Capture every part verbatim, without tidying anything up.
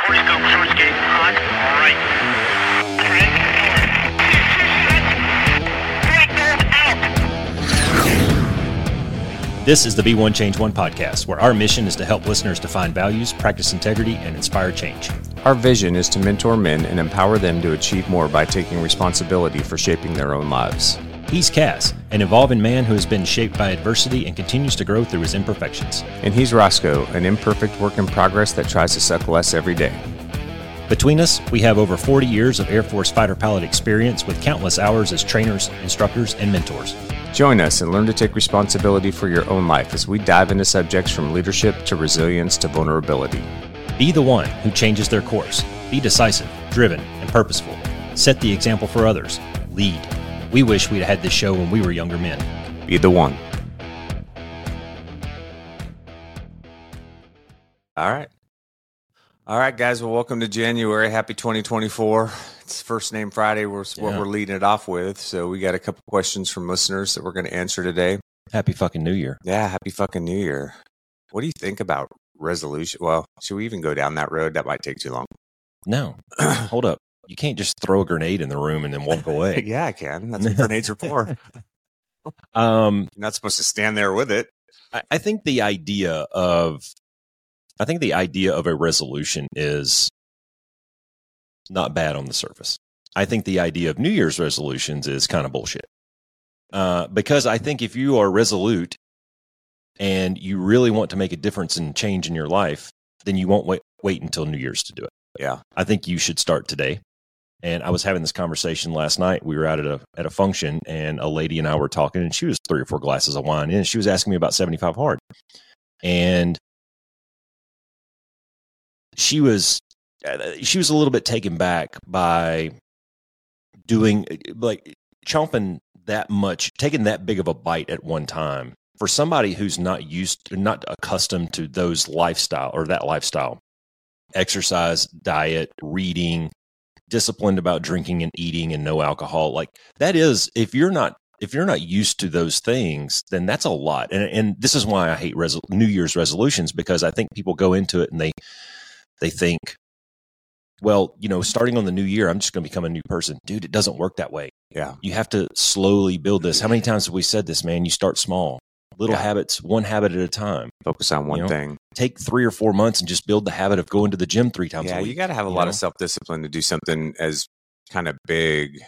forty scope, short skate, on, right. Crank, forward. Break out. This is the Be One Change One podcast, where our mission is to help listeners define values, practice integrity, and inspire change. Our vision is to mentor men and empower them to achieve more by taking responsibility for shaping their own lives. He's Cass, an evolving man who has been shaped by adversity and continues to grow through his imperfections. And he's Roscoe, an imperfect work in progress that tries to suck less every day. Between us, we have over forty years of Air Force fighter pilot experience with countless hours as trainers, instructors, and mentors. Join us and learn to take responsibility for your own life as we dive into subjects from leadership to resilience to vulnerability. Be the one who changes their course. Be decisive, driven, and purposeful. Set the example for others. Lead. We wish we'd had this show when we were younger men. Be the one. All right. All right, guys. Well, welcome to January. Happy twenty twenty-four. It's First Name Friday. We're what Yeah. we're leading it off with. So we got a couple questions from listeners that we're going to answer today. Happy fucking New Year. Yeah, happy fucking New Year. What do you think about resolution? Well, should we even go down that road? That might take too long. No, hold up. You can't just throw a grenade in the room and then walk away. Yeah, I can. That's what grenades are for. Um, You're not supposed to stand there with it. I, I think the idea of, I think the idea of a resolution is not bad on the surface. I think the idea of New Year's resolutions is kind of bullshit. Uh, because I think if you are resolute and you really want to make a difference and change in your life, then you won't wait, wait until New Year's to do it. Yeah. I think you should start today. And I was having this conversation last night. We were out at a at a function, and a lady and I were talking, and she was three or four glasses of wine in, and she was asking me about seventy-five hard. And she was she was a little bit taken back by doing, like, chomping that much, taking that big of a bite at one time. For somebody who's not used, not accustomed to those lifestyle or that lifestyle, exercise, diet, reading, disciplined about drinking and eating and no alcohol, like that is, if you're not if you're not used to those things, then that's a lot. And and this is why I hate resol- New Year's resolutions, because I think people go into it and they they think, well, you know, starting on the new year, I'm just going to become a new person. Dude, it doesn't work that way. Yeah. You have to slowly build this. How many times have we said this, man? You start small, little Yeah. habits, one habit at a time. Focus on one You know, thing. Take three or four months and just build the habit of going to the gym three times Yeah, a week. you got to have a you lot know? of self-discipline to do something as kind of big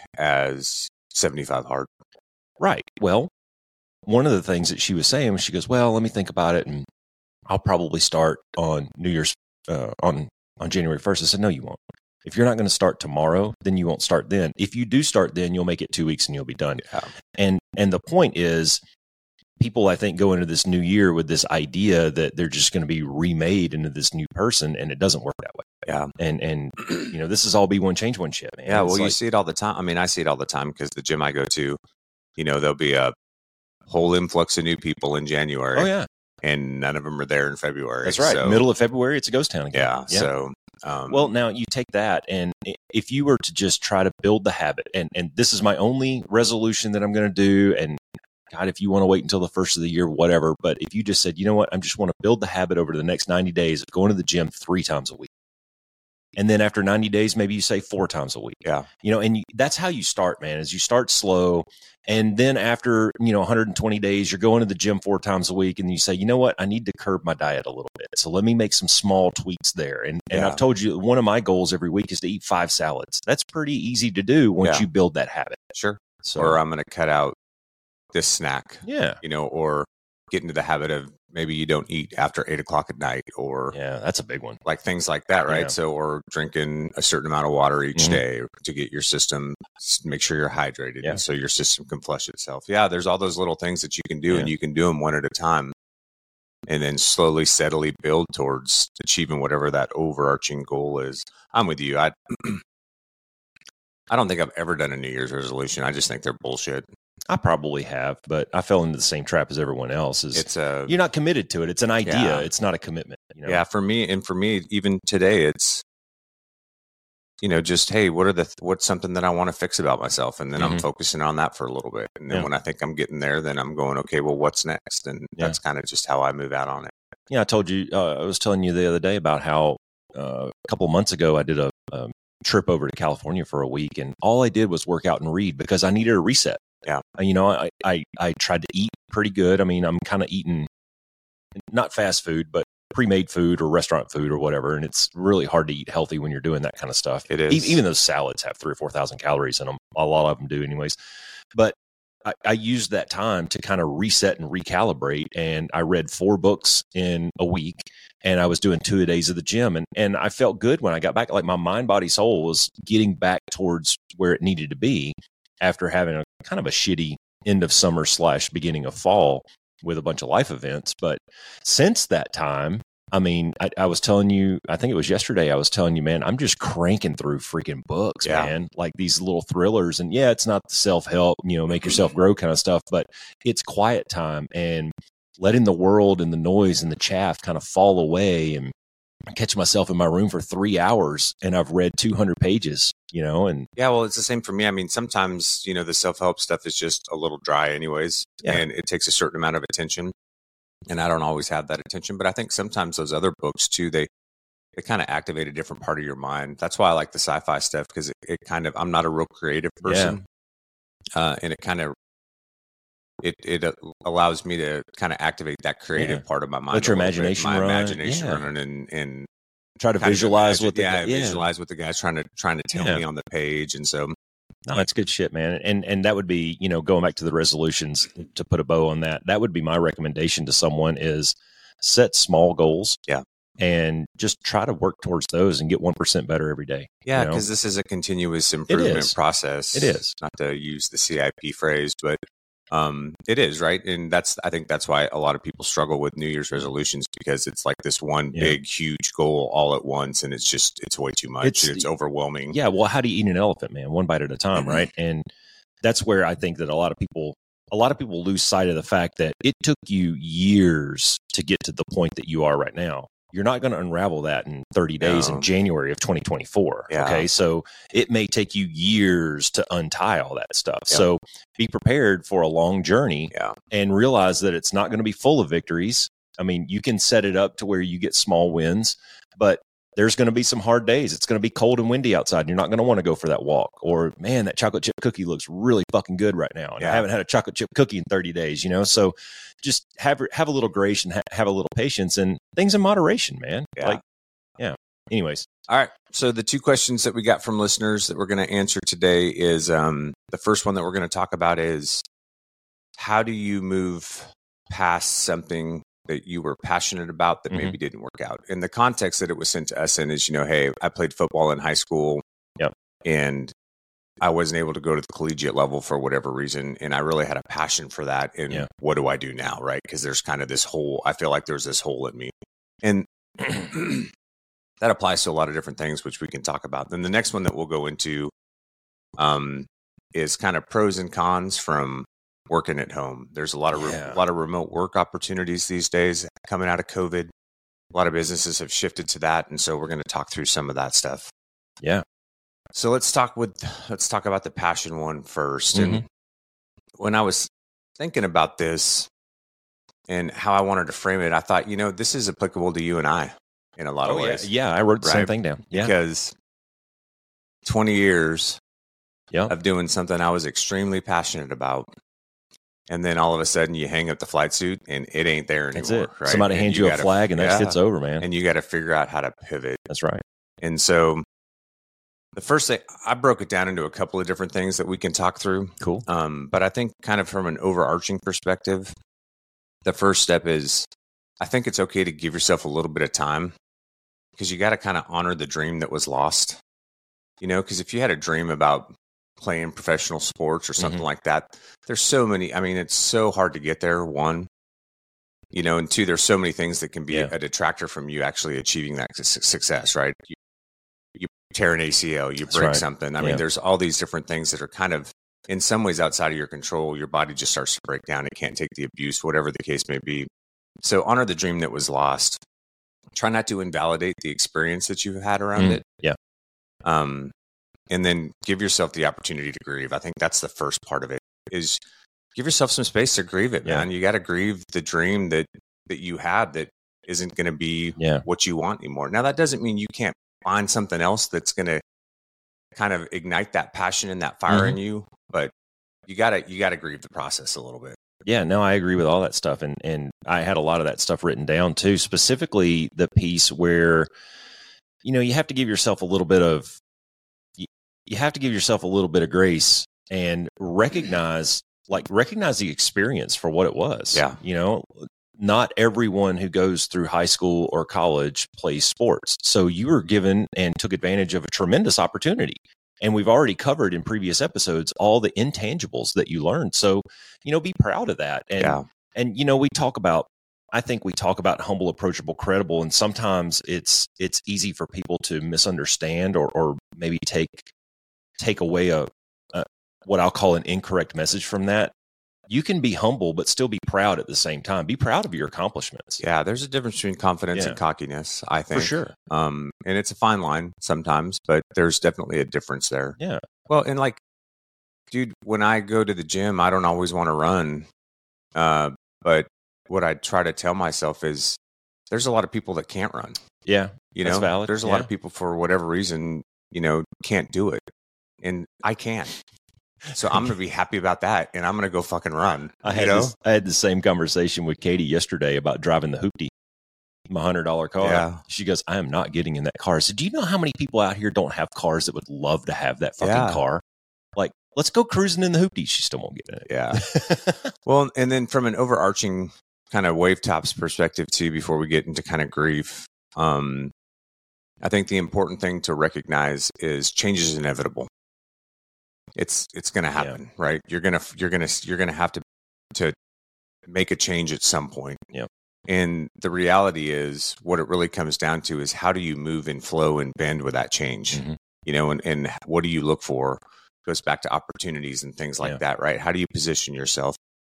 as seventy-five hard. Right. Well, one of the things that she was saying was, she goes, well, let me think about it, and I'll probably start on New Year's, uh, on, on January first. I said, no, you won't. If you're not going to start tomorrow, then you won't start then. If you do start then, you'll make it two weeks and you'll be done. Yeah. And, and the point is, people, I think, go into this new year with this idea that they're just going to be remade into this new person, and it doesn't work that way. Yeah. And, and, you know, this is all be one change, one shit, man. Yeah, It's well, you like- see it all the time. I mean, I see it all the time because the gym I go to, you know, there'll be a whole influx of new people in January. oh yeah, And none of them are there in February. that's right. So, Middle of February, it's a ghost town again. yeah, So, um, Well, now you take that, and i- if you were to just try to build the habit, and, and this is my only resolution that I'm going to do, and God, if you want to wait until the first of the year, whatever, but if you just said, you know what, I just want to build the habit over the next ninety days of going to the gym three times a week. And then after ninety days, maybe you say four times a week. yeah, You know, and you, that's how you start, man, is you start slow. And then after, you know, one hundred twenty days, you're going to the gym four times a week, and you say, you know what, I need to curb my diet a little bit. So let me make some small tweaks there. And, and Yeah. I've told you, one of my goals every week is to eat five salads. That's pretty easy to do once Yeah. you build that habit. sure. So, Or I'm going to cut out this snack, yeah, you know, or get into the habit of maybe you don't eat after eight o'clock at night, or yeah, that's a big one. like things like that, right? Yeah. So, or drinking a certain amount of water each Mhm. day to get your system, make sure you're hydrated, Yeah. and so your system can flush itself. Yeah, there's all those little things that you can do, Yeah. and you can do them one at a time, and then slowly, steadily build towards achieving whatever that overarching goal is. I'm with you. I, I don't think I've ever done a New Year's resolution. I just think they're bullshit. I probably have, but I fell into the same trap as everyone else. Is It's a you're not committed to it. It's an idea. Yeah. It's not a commitment. You know? Yeah, for me, and for me, even today, it's, you know, just, hey, what are the, what's something that I want to fix about myself? And then I'm Mhm. focusing on that for a little bit. And then Yeah. when I think I'm getting there, then I'm going, okay, well, what's next? And Yeah. that's kind of just how I move out on it. Yeah, I told you, uh, I was telling you the other day about how uh, a couple of months ago, I did a, a trip over to California for a week, and all I did was work out and read because I needed a reset. Yeah. Uh, You know, I, I, I tried to eat pretty good. I mean, I'm kind of eating not fast food, but pre-made food or restaurant food or whatever. And it's really hard to eat healthy when you're doing that kind of stuff. It E- is. Even those salads have three or four thousand calories in them. A lot of them do anyways. But I, I used that time to kind of reset and recalibrate. And I read four books in a week, and I was doing two a days of the gym. And, and I felt good when I got back. Like my mind, body, soul was getting back towards where it needed to be after having a kind of a shitty end of summer slash beginning of fall with a bunch of life events. But since that time, I mean, I, I was telling you, I think it was yesterday, I was telling you, man, I'm just cranking through freaking books, Yeah. man, like these little thrillers. And yeah, it's not the self-help, you know, make yourself grow kind of stuff, but it's quiet time and letting the world and the noise and the chaff kind of fall away. And I catch myself in my room for three hours and I've read two hundred pages, you know, and Yeah, well, it's the same for me. I mean, sometimes, you know, the self-help stuff is just a little dry anyways, Yeah. and it takes a certain amount of attention. And I don't always have that attention, but I think sometimes those other books too, they, they kind of activate a different part of your mind. That's why I like the sci-fi stuff, because it, it kind of, I'm not a real creative person. Uh, and it kind of, it, it uh, allows me to kind of activate that creative Yeah. part of my mind. Let your a little bit, imagination my run. imagination Yeah. running and, and try to kind of visualize imagine- what the yeah, yeah. visualize what the guy's trying to, trying to tell Yeah. me on the page. And so, No, that's good shit, man. And and that would be, you know, going back to the resolutions to put a bow on that. That would be my recommendation to someone is set small goals. Yeah. And just try to work towards those and get one percent better every day. yeah, you know? because this is a continuous improvement is. process. It is. Not to use the C I P phrase, but um, it is, right? And that's, I think that's why a lot of people struggle with New Year's resolutions, because it's like this one Yeah. big, huge goal all at once. And it's just, it's way too much. It's- It's, it's overwhelming. Yeah, well, how do you eat an elephant, man? One bite at a time, Mm-hmm. right? And that's where I think that a lot of people a lot of people lose sight of the fact that it took you years to get to the point that you are right now. You're not going to unravel that in thirty days No. in January of twenty twenty-four. Yeah. Okay. So it may take you years to untie all that stuff. Yeah. So be prepared for a long journey Yeah. and realize that it's not going to be full of victories. I mean, you can set it up to where you get small wins, but there's going to be some hard days. It's going to be cold and windy outside. And you're not going to want to go for that walk. Or, man, that chocolate chip cookie looks really fucking good right now. And Yeah. I haven't had a chocolate chip cookie in thirty days, you know? So just have have a little grace and ha- have a little patience and things in moderation, man. Yeah. Like, yeah. Anyways, All right. So the two questions that we got from listeners that we're going to answer today is um, the first one that we're going to talk about is how do you move past something that you were passionate about that Mhm. maybe didn't work out? And the context that it was sent to us in is, you know, hey, I played football in high school. Yep. And I wasn't able to go to the collegiate level for whatever reason. And I really had a passion for that. And Yeah. what do I do now? Right. Because there's kind of this hole. I feel like there's this hole in me. And that applies to a lot of different things, which we can talk about. Then the next one that we'll go into um, is kind of pros and cons from working at home. There's a lot of re- Yeah. a lot of remote work opportunities these days coming out of COVID. A lot of businesses have shifted to that, and so we're going to talk through some of that stuff. yeah. So let's talk with let's talk about the passion one first. Mm-hmm. And when I was thinking about this and how I wanted to frame it, I thought, you know, this is applicable to you and I in a lot of Oh, yeah. ways. Yeah. I wrote the same Right. thing down. Yeah. Because twenty years Yeah. of doing something I was extremely passionate about. And then all of a sudden you hang up the flight suit and it ain't there anymore. That's it. Right? Somebody And hands you, a gotta- flag and that yeah, shit's over, man. And you got to figure out how to pivot. That's right. And so the first thing, I broke it down into a couple of different things that we can talk through. Cool. Um, but I think kind of from an overarching perspective, the first step is I think it's okay to give yourself a little bit of time, because you got to kind of honor the dream that was lost. You know, because if you had a dream about playing professional sports or something Mhm. like that, there's so many, I mean, it's so hard to get there, one, you know, and two, there's so many things that can be Yeah. a detractor from you actually achieving that su- success, right? You, you tear an A C L, you That's break right. something. I Yeah. mean, there's all these different things that are kind of in some ways outside of your control. Your body just starts to break down. It can't take the abuse, whatever the case may be. So honor the dream that was lost. Try not to invalidate the experience that you've had around Mm, it. yeah. Um, and then give yourself the opportunity to grieve. I think that's the first part of it, is give yourself some space to grieve it, Yeah. man. You got to grieve the dream that, that you had that isn't going to be Yeah. what you want anymore. Now, that doesn't mean you can't find something else that's going to kind of ignite that passion and that fire Mhm. in you, but you gotta you gotta grieve the process a little bit. Yeah, no, I agree with all that stuff. And and I had a lot of that stuff written down too, specifically the piece where, you know, you have to give yourself a little bit of, you, you have to give yourself a little bit of grace and recognize, like recognize the experience for what it was. Yeah. You know, not everyone who goes through high school or college plays sports. So you were given and took advantage of a tremendous opportunity. And we've already covered in previous episodes all the intangibles that you learned. So, you know, be proud of that. And, Yeah. and you know, we talk about, I think we talk about humble, approachable, credible, and sometimes it's it's easy for people to misunderstand or or maybe take take away a, a what I'll call an incorrect message from that. You can be humble, but still be proud at the same time. Be proud of your accomplishments. Yeah, there's a difference between confidence Yeah. and cockiness, I think. For sure. Um, and it's a fine line sometimes, but there's definitely a difference there. Yeah. Well, and like, dude, when I go to the gym, I don't always want to run. Uh, but what I try to tell myself is there's a lot of people that can't run. Yeah. You That's know, valid. there's a lot Yeah. of people for whatever reason, you know, can't do it. And I can. So I'm going to be happy about that. And I'm going to go fucking run. I you had know? this, I had the same conversation with Katie yesterday about driving the Hoopty, my hundred dollar car. Yeah. She goes, I am not getting in that car. I said, do you know how many people out here don't have cars that would love to have that fucking Yeah. car? Like, let's go cruising in the Hoopty. She still won't get in it. Yeah. Well, and then from an overarching kind of wave tops perspective too, before we get into kind of grief, um, I think the important thing to recognize is change is inevitable. It's it's going to happen, right? You're gonna you're gonna you're gonna have to to make a change at some point. Yeah. And the reality is, what it really comes down to is how do you move and flow and bend with that change? Mhm. You know, and and what do you look for? Goes back to opportunities and things like Yeah. that, right? How do you position yourself?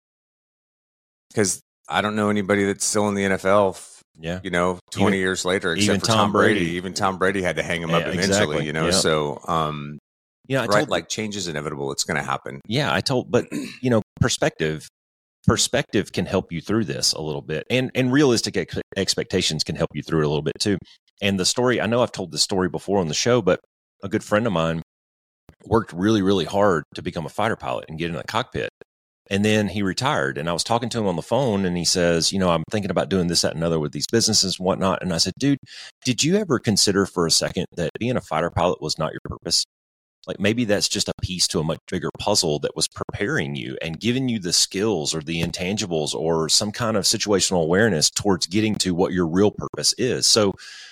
Because I don't know anybody that's still in the N F L, f- Yeah. you know, twenty Even- years later, except even for Tom Tom Brady. Brady. Even Tom Brady had to hang him up Yeah, eventually, exactly. you know. Yeah. So, um, You know, I right, told, like change is inevitable. It's going to happen. yeah, I told, but you know, perspective, perspective can help you through this a little bit, and and realistic ex- expectations can help you through it a little bit too. And the story, I know I've told this story before on the show, but a good friend of mine worked really, really hard to become a fighter pilot and get in the cockpit. And then he retired. And I was talking to him on the phone and he says, you know, I'm thinking about doing this, that, and other with these businesses and whatnot. And I said, dude, did you ever consider for a second that being a fighter pilot was not your purpose? Like maybe that's just a piece to a much bigger puzzle that was preparing you and giving you the skills or the intangibles or some kind of situational awareness towards getting to what your real purpose is. So,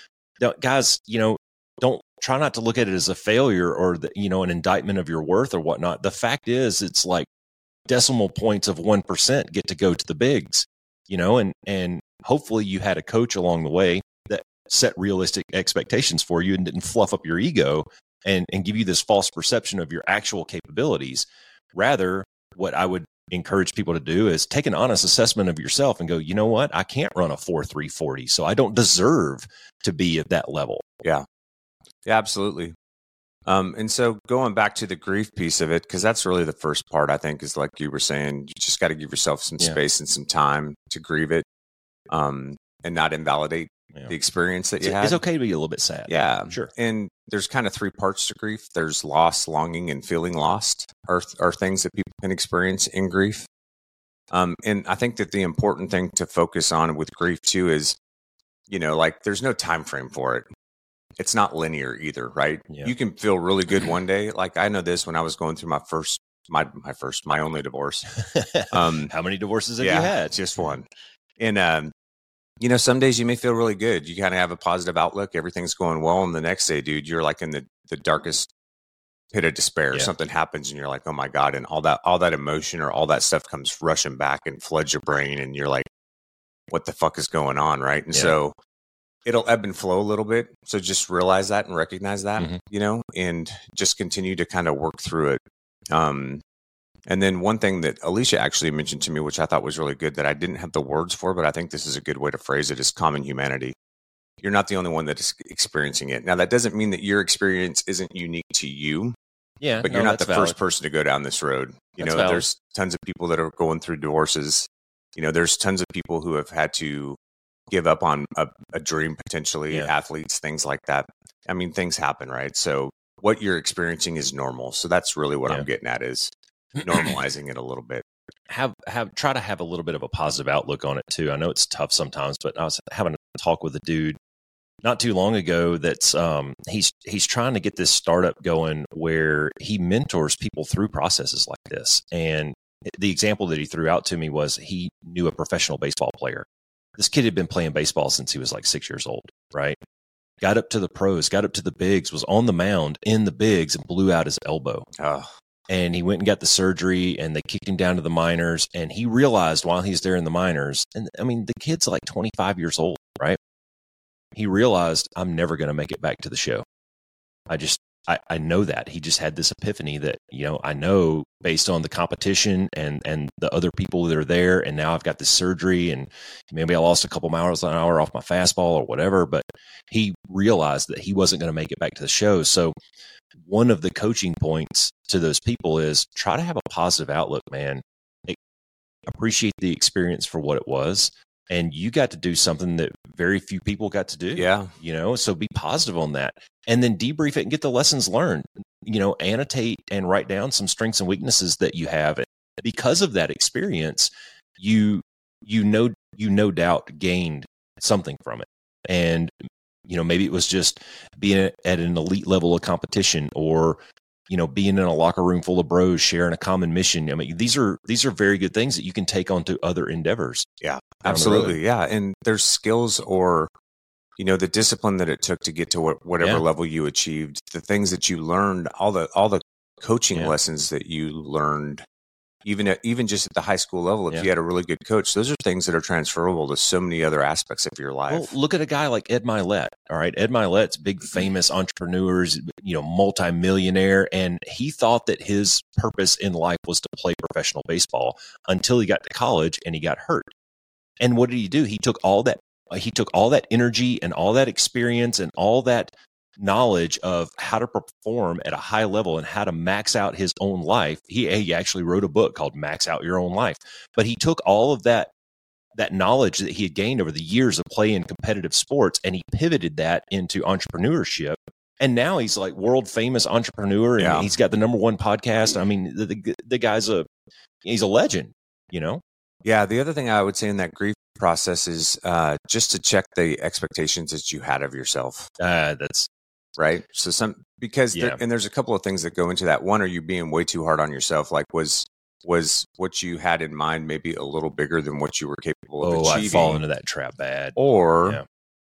guys, you know, don't try not to look at it as a failure or, the, you know, an indictment of your worth or whatnot. The fact is, it's like decimal points of one percent get to go to the bigs, you know, and, and hopefully you had a coach along the way that set realistic expectations for you and didn't fluff up your ego and, and give you this false perception of your actual capabilities. Rather, what I would encourage people to do is take an honest assessment of yourself and go, you know what? I can't run a four three forty, so I don't deserve to be at that level. Yeah. Yeah, absolutely. Um, and so going back to the grief piece of it, because that's really the first part, I think, is like you were saying, you just got to give yourself some Yeah. space and some time to grieve it, um, and not invalidate Yeah. the experience that you It's, had. it's okay to be a little bit sad. Yeah, Sure. And there's kind of three parts to grief. There's loss, longing, and feeling lost are, are things that people can experience in grief. Um, and I think that the important thing to focus on with grief too is, you know, like there's no time frame for it. It's not linear either, right? Yeah. You can feel really good one day. Like I know this when I was going through my first, my my first, my only divorce. Um, How many divorces have yeah, you had? just one. And um, you know, some days you may feel really good. You kind of have a positive outlook. Everything's going well, and the next day, dude, you're like in the the darkest pit of despair. Yeah. Something happens, and you're like, oh my god, and all that all that emotion or all that stuff comes rushing back and floods your brain, and you're like, what the fuck is going on, right? And Yeah. so it'll ebb and flow a little bit. So just realize that and recognize that, Mhm. you know, and just continue to kind of work through it. Um, and then one thing that Alicia actually mentioned to me, which I thought was really good, that I didn't have the words for, but I think this is a good way to phrase it, is common humanity. You're not the only one that is experiencing it. Now, that doesn't mean that your experience isn't unique to you, Yeah, but no, you're not the that's valid. first person to go down this road. You That's know, valid. there's tons of people that are going through divorces. You know, there's tons of people who have had to give up on a, a dream, potentially, Yeah. athletes, things like that. I mean, things happen, right? So what you're experiencing is normal. So that's really what Yeah. I'm getting at, is normalizing it a little bit. Have have try to have a little bit of a positive outlook on it too. I know it's tough sometimes, but I was having a talk with a dude not too long ago that's um he's he's trying to get this startup going where he mentors people through processes like this. And the example that he threw out to me was he knew a professional baseball player. This kid had been playing baseball since he was like six years old, right? Got up to the pros, got up to the bigs, was on the mound in the bigs and blew out his elbow. Oh, And he went and got the surgery, and they kicked him down to the minors. And he realized while he's there in the minors, and I mean, the kid's like twenty-five years old, right? He realized, I'm never going to make it back to the show. I just, I, I know that. He just had this epiphany that, you know, I know based on the competition and, and the other people that are there, and now I've got this surgery, and maybe I lost a couple miles an hour off my fastball or whatever, but he realized that he wasn't going to make it back to the show. So one of the coaching points to those people is try to have a positive outlook, man. Appreciate the experience for what it was. And you got to do something that very few people got to do. yeah. You know, so be positive on that. And then debrief it and get the lessons learned. You know, annotate and write down some strengths and weaknesses that you have. And because of that experience, you you know you no doubt gained something from it. And you know, maybe it was just being at an elite level of competition, or, you know, being in a locker room full of bros sharing a common mission. I mean, these are these are very good things that you can take on to other endeavors. Yeah, the absolutely. Yeah. And there's skills, or, you know, the discipline that it took to get to what, whatever Yeah. level you achieved, the things that you learned, all the all the coaching Yeah. lessons that you learned, even at, even just at the high school level, if Yeah. you had a really good coach, those are things that are transferable to so many other aspects of your life. Well, look at a guy like Ed Milet. All right. Ed Milet's big, famous entrepreneurs, you know, multimillionaire. And he thought that his purpose in life was to play professional baseball until he got to college and he got hurt. And what did he do? He took all that, he took all that energy and all that experience and all that knowledge of how to perform at a high level and how to max out his own life. He, he actually wrote a book called Max Out Your Own Life. But he took all of that that knowledge that he had gained over the years of playing competitive sports, and he pivoted that into entrepreneurship. And now he's like world famous entrepreneur, and Yeah. he's got the number one podcast. I mean, the, the the guy's a he's a legend, you know. Yeah. The other thing I would say in that grief process is uh, just to check the expectations that you had of yourself. Uh, that's Right. So some, because, Yeah. there, and there's a couple of things that go into that. One, are you being way too hard on yourself? Like, was, was what you had in mind maybe a little bigger than what you were capable of oh, I achieving? fall into that trap bad. Or, Yeah.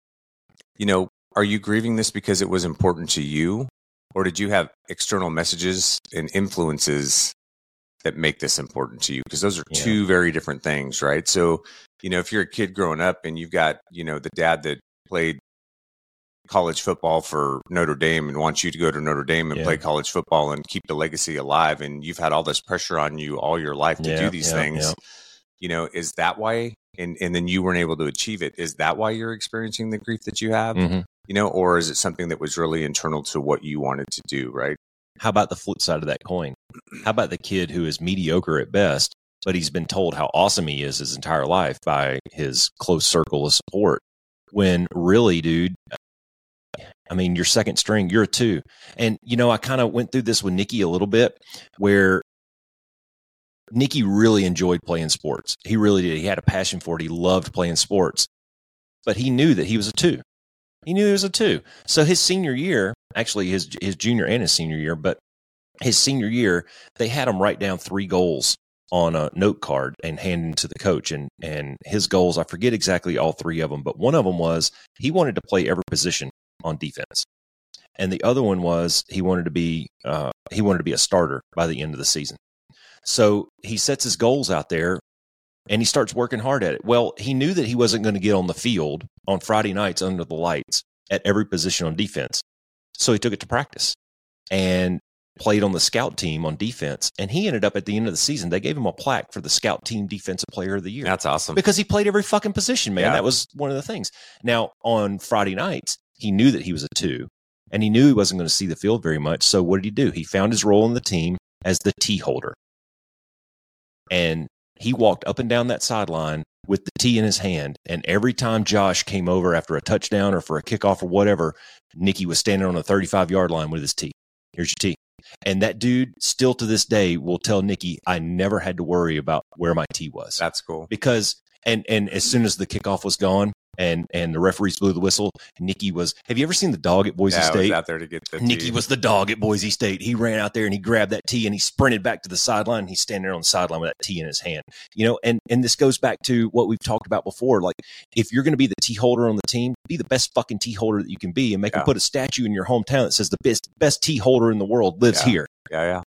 you know, are you grieving this because it was important to you? Or did you have external messages and influences that make this important to you? Because those are Yeah. two very different things, right? So, you know, if you're a kid growing up and you've got, you know, the dad that played college football for Notre Dame and wants you to go to Notre Dame and Yeah. play college football and keep the legacy alive, and you've had all this pressure on you all your life to Yeah, do these yeah, things, yeah. you know, is that why? And and then you weren't able to achieve it. Is that why you're experiencing the grief that you have? Mhm. You know, or is it something that was really internal to what you wanted to do? Right? How about the flip side of that coin? How about the kid who is mediocre at best, but he's been told how awesome he is his entire life by his close circle of support, when really, dude, I mean, you're second string, you're a two. And, you know, I kind of went through this with Nikki a little bit, where Nikki really enjoyed playing sports. He really did. He had a passion for it. He loved playing sports, but he knew that he was a two. He knew he was a two. So his senior year, actually his his junior and his senior year, but his senior year, they had him write down three goals on a note card and hand them to the coach. And and his goals, I forget exactly all three of them, but one of them was he wanted to play every position on defense, and the other one was he wanted to be uh, he wanted to be a starter by the end of the season. So he sets his goals out there, and he starts working hard at it. Well, he knew that he wasn't going to get on the field on Friday nights under the lights at every position on defense, so he took it to practice and played on the scout team on defense. And he ended up at the end of the season, they gave him a plaque for the scout team defensive player of the year. That's awesome. Because he played every fucking position, man. Yeah. That was one of the things. Now, on Friday nights, he knew that he was a two, and he knew he wasn't going to see the field very much. So what did he do? He found his role in the team as the tee holder. And he walked up and down that sideline with the tee in his hand. And every time Josh came over after a touchdown or for a kickoff or whatever, Nicky was standing on the thirty-five yard line with his tee. Here's your tee. And that dude still to this day will tell Nicky, I never had to worry about where my tee was. That's cool. Because, and, and as soon as the kickoff was gone, and and the referees blew the whistle, Nicky was, have you ever seen the dog at Boise yeah, State? I was out there to get the Nicky tee. was the dog at Boise State. He ran out there and he grabbed that tee and he sprinted back to the sideline. And he's standing there on the sideline with that tee in his hand. You know, and, and this goes back to what we've talked about before. Like, if you're going to be the tee holder on the team, be the best fucking tee holder that you can be, and make Yeah. them put a statue in your hometown that says the best best tee holder in the world lives Yeah. here. Yeah, yeah.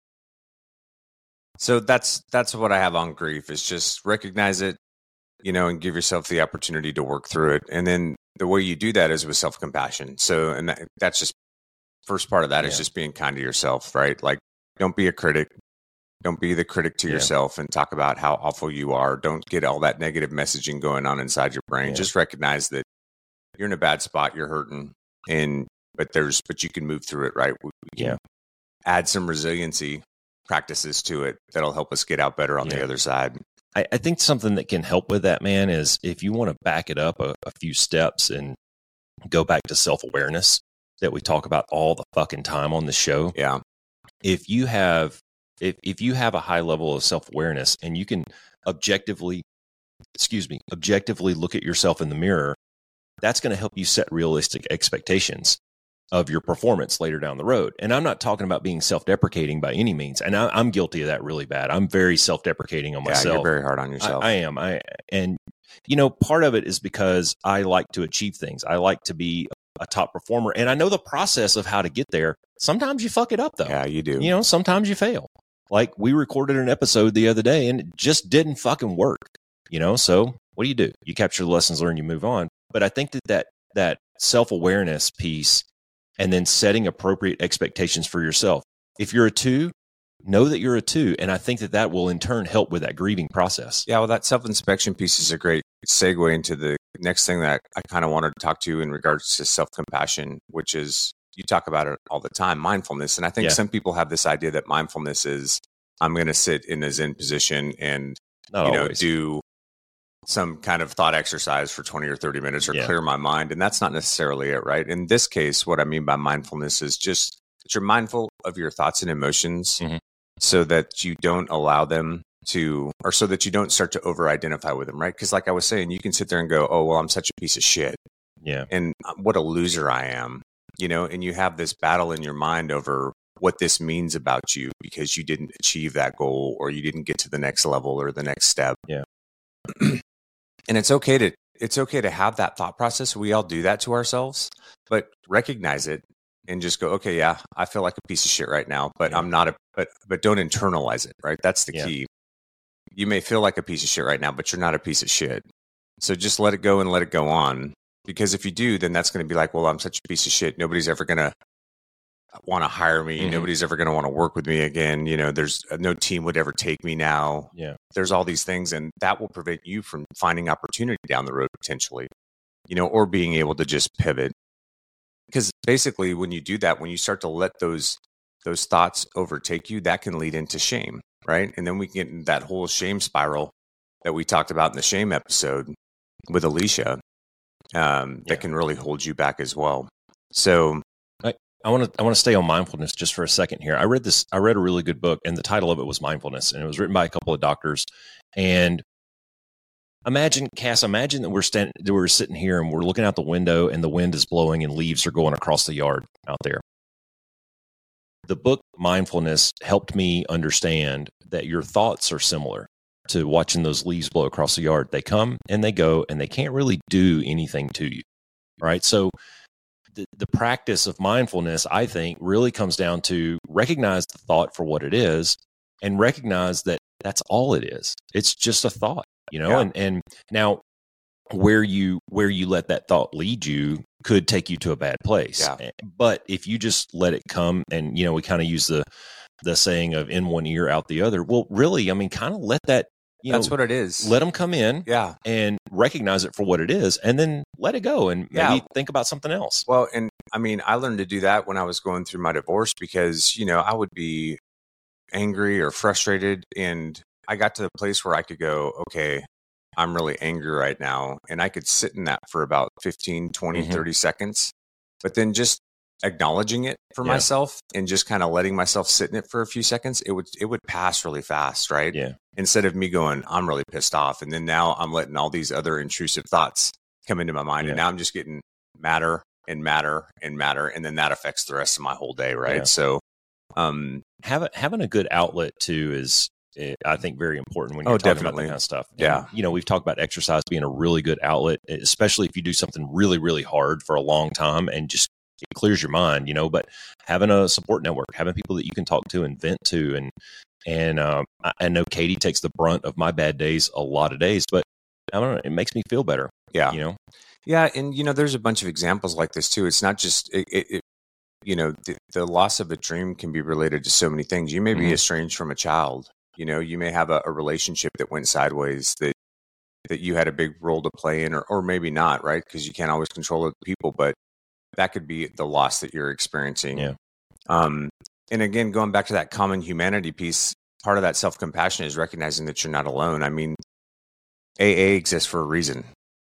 So that's that's what I have on grief, is just recognize it, you know, and give yourself the opportunity to work through it. And then the way you do that is with self-compassion. So, and that, that's just, first part of that Yeah. is just being kind to yourself, right? Like, don't be a critic. Don't be the critic to Yeah. yourself and talk about how awful you are. Don't get all that negative messaging going on inside your brain. Yeah. Just recognize that you're in a bad spot, you're hurting, and but there's but you can move through it, right? We, we can Yeah. add some resiliency practices to it that'll help us get out better on Yeah. the other side. I, I think something that can help with that, man, is if you want to back it up a, a few steps and go back to self-awareness that we talk about all the fucking time on the show. Yeah. If you have, if, if you have a high level of self-awareness and you can objectively, excuse me, objectively look at yourself in the mirror, that's going to help you set realistic expectations of your performance later down the road. And I'm not talking about being self-deprecating by any means. And I, I'm guilty of that really bad. I'm very self-deprecating on Yeah, myself. you're very hard on yourself. I, I am. I and you know, part of it is because I like to achieve things. I like to be a top performer, and I know the process of how to get there. Sometimes you fuck it up, though. yeah, you do. You know, sometimes you fail. Like, we recorded an episode the other day, and it just didn't fucking work. You know, so what do you do? You capture the lessons learned, you move on. But I think that that, that self-awareness piece, and then setting appropriate expectations for yourself. If you're a two, know that you're a two. And I think that that will in turn help with that grieving process. Yeah, well, that self-inspection piece is a great segue into the next thing that I kind of wanted to talk to you in regards to self-compassion, which is, you talk about it all the time, mindfulness. And I think Yeah. some people have this idea that mindfulness is, I'm going to sit in a Zen position and, Not you know, always. do some kind of thought exercise for twenty or thirty minutes or Yeah. clear my mind. And that's not necessarily it, right? In this case, what I mean by mindfulness is just that you're mindful of your thoughts and emotions Mhm. so that you don't allow them to, or so that you don't start to over identify with them, right? Because like I was saying, you can sit there and go, oh, well, I'm such a piece of shit. Yeah. And what a loser I am, you know, and you have this battle in your mind over what this means about you because you didn't achieve that goal or you didn't get to the next level or the next step. Yeah. And it's okay to it's okay to have that thought process. We all do that to ourselves, but recognize it and just go, okay, yeah, I feel like a piece of shit right now, but Yeah. I'm not a but but don't internalize it, right? That's the Yeah. key. You may feel like a piece of shit right now, but you're not a piece of shit. So just let it go and let it go on. Because if you do, then that's going to be like, well, I'm such a piece of shit. Nobody's ever going to want to hire me. Mhm. Nobody's ever going to want to work with me again. You know, there's no team would ever take me now. Yeah. There's all these things, and that will prevent you from finding opportunity down the road potentially, you know, or being able to just pivot. Because basically, when you do that, when you start to let those those thoughts overtake you, that can lead into shame, right? And then we get in that whole shame spiral that we talked about in the shame episode with Alicia, um, Yeah. that can really hold you back as well. So, I want to I want to stay on mindfulness just for a second here. I read this I read a really good book, and the title of it was Mindfulness, and it was written by a couple of doctors. And imagine, Cass, imagine that we're stand, that we're sitting here and we're looking out the window and the wind is blowing and leaves are going across the yard out there. The book Mindfulness helped me understand that your thoughts are similar to watching those leaves blow across the yard. They come and they go, and they can't really do anything to you, right? So the, the practice of mindfulness, I think, really comes down to recognize the thought for what it is and recognize that that's all it is. It's just a thought, you know, Yeah. and, and now where you, where you let that thought lead you could take you to a bad place. Yeah. But if you just let it come and, you know, we kind of use the, the saying of in one ear, out the other. Well, really, I mean, kind of let that, you that's know, what it is. let them come in yeah. and recognize it for what it is, and then let it go and maybe Yeah. think about something else. Well, and I mean, I learned to do that when I was going through my divorce because, you know, I would be angry or frustrated and I got to the place where I could go, okay, I'm really angry right now. And I could sit in that for about fifteen, twenty, Mhm. thirty seconds, but then just acknowledging it for Yeah. myself and just kind of letting myself sit in it for a few seconds, it would, it would pass really fast. Right. Yeah. Instead of me going, I'm really pissed off. And then now I'm letting all these other intrusive thoughts come into my mind. Yeah. And now I'm just getting madder and madder and madder. And then that affects the rest of my whole day. Right. Yeah. So, um, having having a good outlet too is, eh, I think, very important when you're Oh, talking definitely. about that kind of stuff. And, Yeah. you know, we've talked about exercise being a really good outlet, especially if you do something really, really hard for a long time and just it clears your mind, you know. But having a support network, having people that you can talk to and vent to, and and um, I, I know Katie takes the brunt of my bad days a lot of days, but I don't know, it makes me feel better. yeah. You know. Yeah, and you know, there's a bunch of examples like this too. It's not just it. it, it you know, the, the loss of a dream can be related to so many things. You may be Mhm. estranged from a child. You know, you may have a, a relationship that went sideways that that you had a big role to play in, or or maybe not, right? Because you can't always control other people, but that could be the loss that you're experiencing. Yeah. Um, and again, going back to that common humanity piece, part of that self compassion is recognizing that you're not alone. I mean, A A exists for a reason,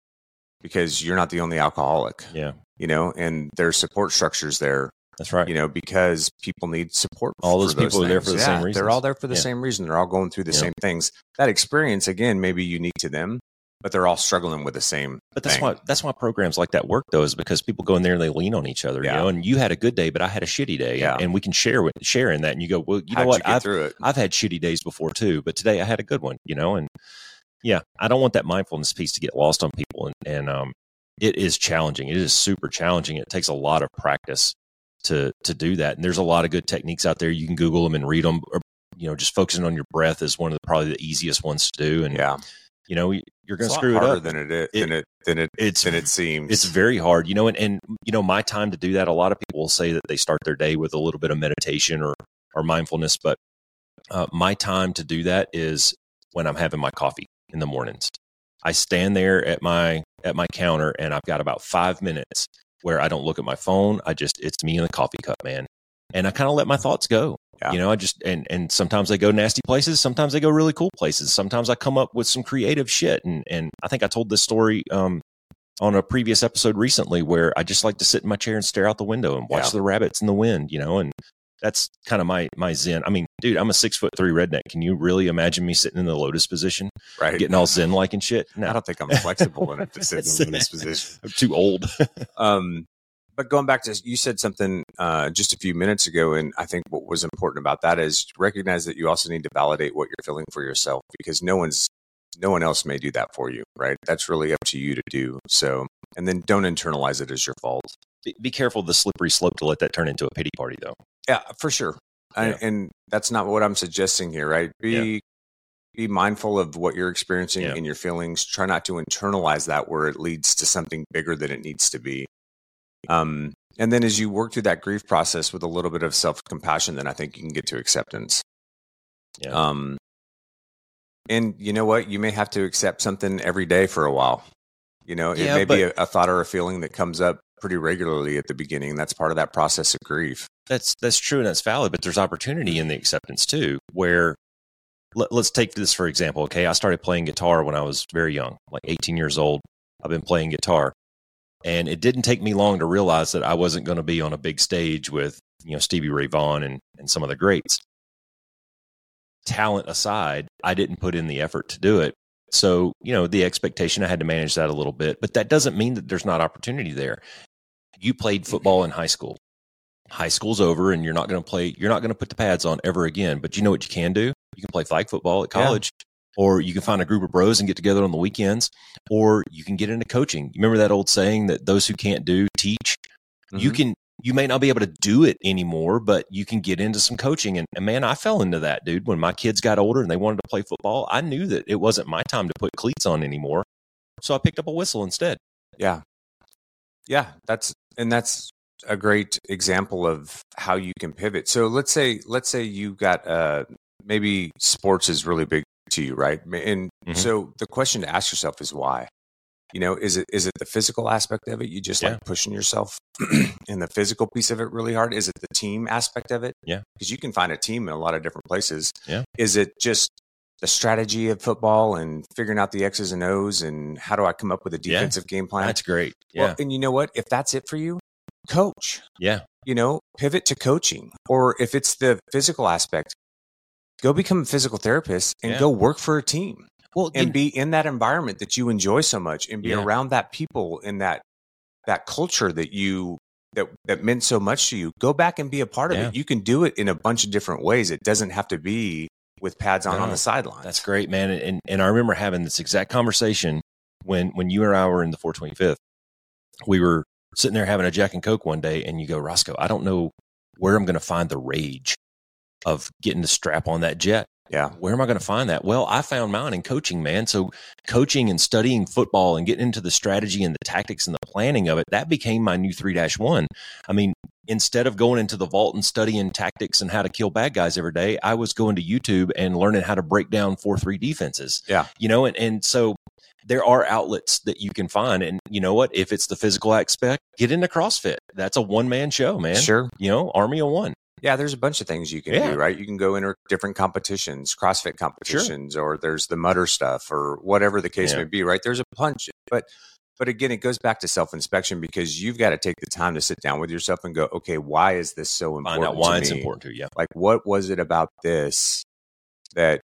because you're not the only alcoholic, Yeah. you know, and there's support structures there, That's right. you know, because people need support. All for those people are there for the things. same Yeah, reasons. They're all there for the Yeah. same reason. They're all going through the Yeah. same things. That experience, again, may be unique to them, but they're all struggling with the same But that's thing. why that's why programs like that work, though, is because people go in there and they lean on each other. Yeah. You know, and you had a good day, but I had a shitty day, Yeah. and, and we can share with share in that. And you go, well, you How'd know what? you get I've through it? I've had shitty days before too, but today I had a good one. You know, and yeah, I don't want that mindfulness piece to get lost on people, and and um, it is challenging. It is super challenging. It takes a lot of practice to to do that, and there's a lot of good techniques out there. You can Google them and read them. Or, you know, just focusing on your breath is one of the probably the easiest ones to do, and Yeah. you know, you're going It's to a lot screw it harder up. than it, is, It- than it than it It's than it seems. it's very hard, you know, and, and, you know, my time to do that, a lot of people will say that they start their day with a little bit of meditation or, or mindfulness, but uh, my time to do that is when I'm having my coffee in the mornings. I stand there at my, at my counter and I've got about five minutes where I don't look at my phone. I just, it's me and the coffee cup, man. And I kind of let my thoughts go. Yeah. You know, I just, and, and sometimes they go nasty places. Sometimes they go really cool places. Sometimes I come up with some creative shit. And, and I think I told this story, um, on a previous episode recently where I just like to sit in my chair and stare out the window and watch Yeah. the rabbits in the wind, you know, and that's kind of my, my zen. I mean, dude, I'm a six foot three redneck. Can you really imagine me sitting in the lotus position, right. getting all zen like and shit? No, I don't think I'm flexible enough to sit in this position. I'm too old. Um, but going back to, you said something uh, just a few minutes ago, and I think what was important about that is recognize that you also need to validate what you're feeling for yourself, because no one's no one else may do that for you, right? That's really up to you to do. So, and then don't internalize it as your fault. Be, be careful of the slippery slope to let that turn into a pity party, though. Yeah, for sure. Yeah. I, and that's not what I'm suggesting here, right? Be Yeah. be mindful of what you're experiencing Yeah. and your feelings. Try not to internalize that where it leads to something bigger than it needs to be. Um, and then as you work through that grief process with a little bit of self-compassion, then I think you can get to acceptance. Yeah. Um, and you know what? You may have to accept something every day for a while. You know, it Yeah, may be a, but- a thought or a feeling that comes up pretty regularly at the beginning. That's part of that process of grief. That's that's true and that's valid, but there's opportunity in the acceptance too, where let, let's take this for example. Okay, I started playing guitar when I was very young, like eighteen years old. I've been playing guitar, and it didn't take me long to realize that I wasn't going to be on a big stage with, you know, Stevie Ray Vaughan and, and some of the greats. Talent aside, I didn't put in the effort to do it. So, you know, the expectation, I had to manage that a little bit, but that doesn't mean that there's not opportunity there. You played football in high school. High school's over and you're not going to play, you're not going to put the pads on ever again. But you know what you can do? You can play flag football at college, or you can find a group of bros and get together on the weekends, or you can get into coaching. You remember that old saying that those who can't do, teach? You Mhm. can, you may not be able to do it anymore, but you can get into some coaching. And, and man, I fell into that, dude. When my kids got older and they wanted to play football, I knew that it wasn't my time to put cleats on anymore. So I picked up a whistle instead. Yeah. Yeah, that's and that's a great example of how you can pivot. So let's say let's say you got uh maybe sports is really big to you, right? And Mhm. so the question to ask yourself is why? You know, is it is it the physical aspect of it? You just Yeah. like pushing yourself in the physical piece of it really hard? Is it the team aspect of it? Yeah. Because you can find a team in a lot of different places. Yeah. Is it just the strategy of football and figuring out the X's and O's and how do I come up with a defensive yeah, game plan. That's great. Yeah. Well, and you know what? If that's it for you, coach. Yeah. You know, pivot to coaching. Or if it's the physical aspect, go become a physical therapist and yeah. go work for a team. Well, and be in that environment that you enjoy so much and be yeah. around that people in that that culture that you that that meant so much to you. Go back and be a part of yeah. it. You can do it in a bunch of different ways. It doesn't have to be with pads on no, on the sidelines. That's great, man. And and I remember having this exact conversation when when you and I were in the four twenty-fifth. We were sitting there having a Jack and Coke one day, and you go, Roscoe, I don't know where I'm going to find the rage of getting the strap on that jet. Yeah. Where am I going to find that? Well, I found mine in coaching, man. So coaching and studying football and getting into the strategy and the tactics and the planning of it, that became my new three dash one. I mean, instead of going into the vault and studying tactics and how to kill bad guys every day, I was going to YouTube and learning how to break down four three defenses. Yeah. You know, and, and so there are outlets that you can find. And you know what? If it's the physical aspect, get into CrossFit. That's a one-man show, man. Sure. You know, Army of One. Yeah, there's a bunch of things you can yeah. do, right? You can go enter different competitions, CrossFit competitions, sure. or there's the Mutter stuff or whatever the case yeah. may be, right? There's a bunch. But but again, it goes back to self-inspection because you've got to take the time to sit down with yourself and go, okay, why is this so important Find out why to it's me? important to you. Yeah. Like, what was it about this that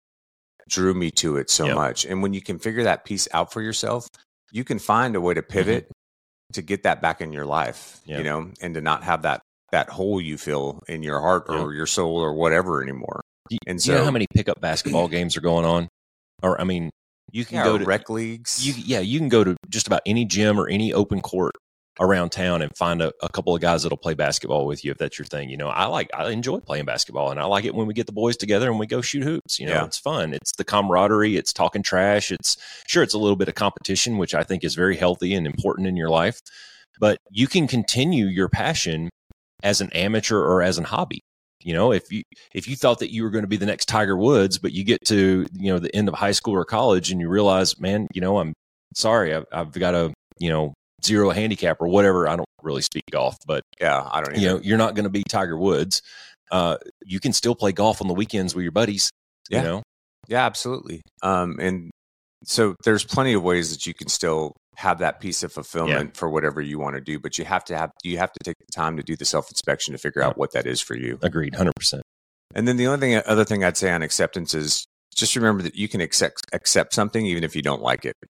drew me to it so yep. much? And when you can figure that piece out for yourself, you can find a way to pivot mm-hmm. to get that back in your life, yep. you know, and to not have that that hole you feel in your heart or yep. your soul or whatever anymore. Do, and do so, you know how many pickup basketball games are going on? Or, I mean, you can yeah, go to rec leagues. You, yeah, you can go to just about any gym or any open court around town and find a, a couple of guys that'll play basketball with you if that's your thing. You know, I like, I enjoy playing basketball, and I like it when we get the boys together and we go shoot hoops. You know, yeah. it's fun. It's the camaraderie. It's talking trash. It's sure it's a little bit of competition, which I think is very healthy and important in your life. But you can continue your passion as an amateur or as a hobby. You know, if you if you thought that you were going to be the next Tiger Woods, but you get to, you know, the end of high school or college and you realize, man, you know, I'm sorry, I've, I've got a, you know, zero handicap or whatever. I don't really speak golf, but yeah, I don't either. You know, you're not going to be Tiger Woods. Uh, you can still play golf on the weekends with your buddies. Yeah. You know? Yeah, absolutely. Um, and so there's plenty of ways that you can still have that piece of fulfillment yeah. for whatever you want to do, but you have to have, you have to take the time to do the self-inspection to figure yeah. out what that is for you. Agreed. one hundred percent. And then the only thing, other thing I'd say on acceptance is just remember that you can accept, accept something even if you don't like it.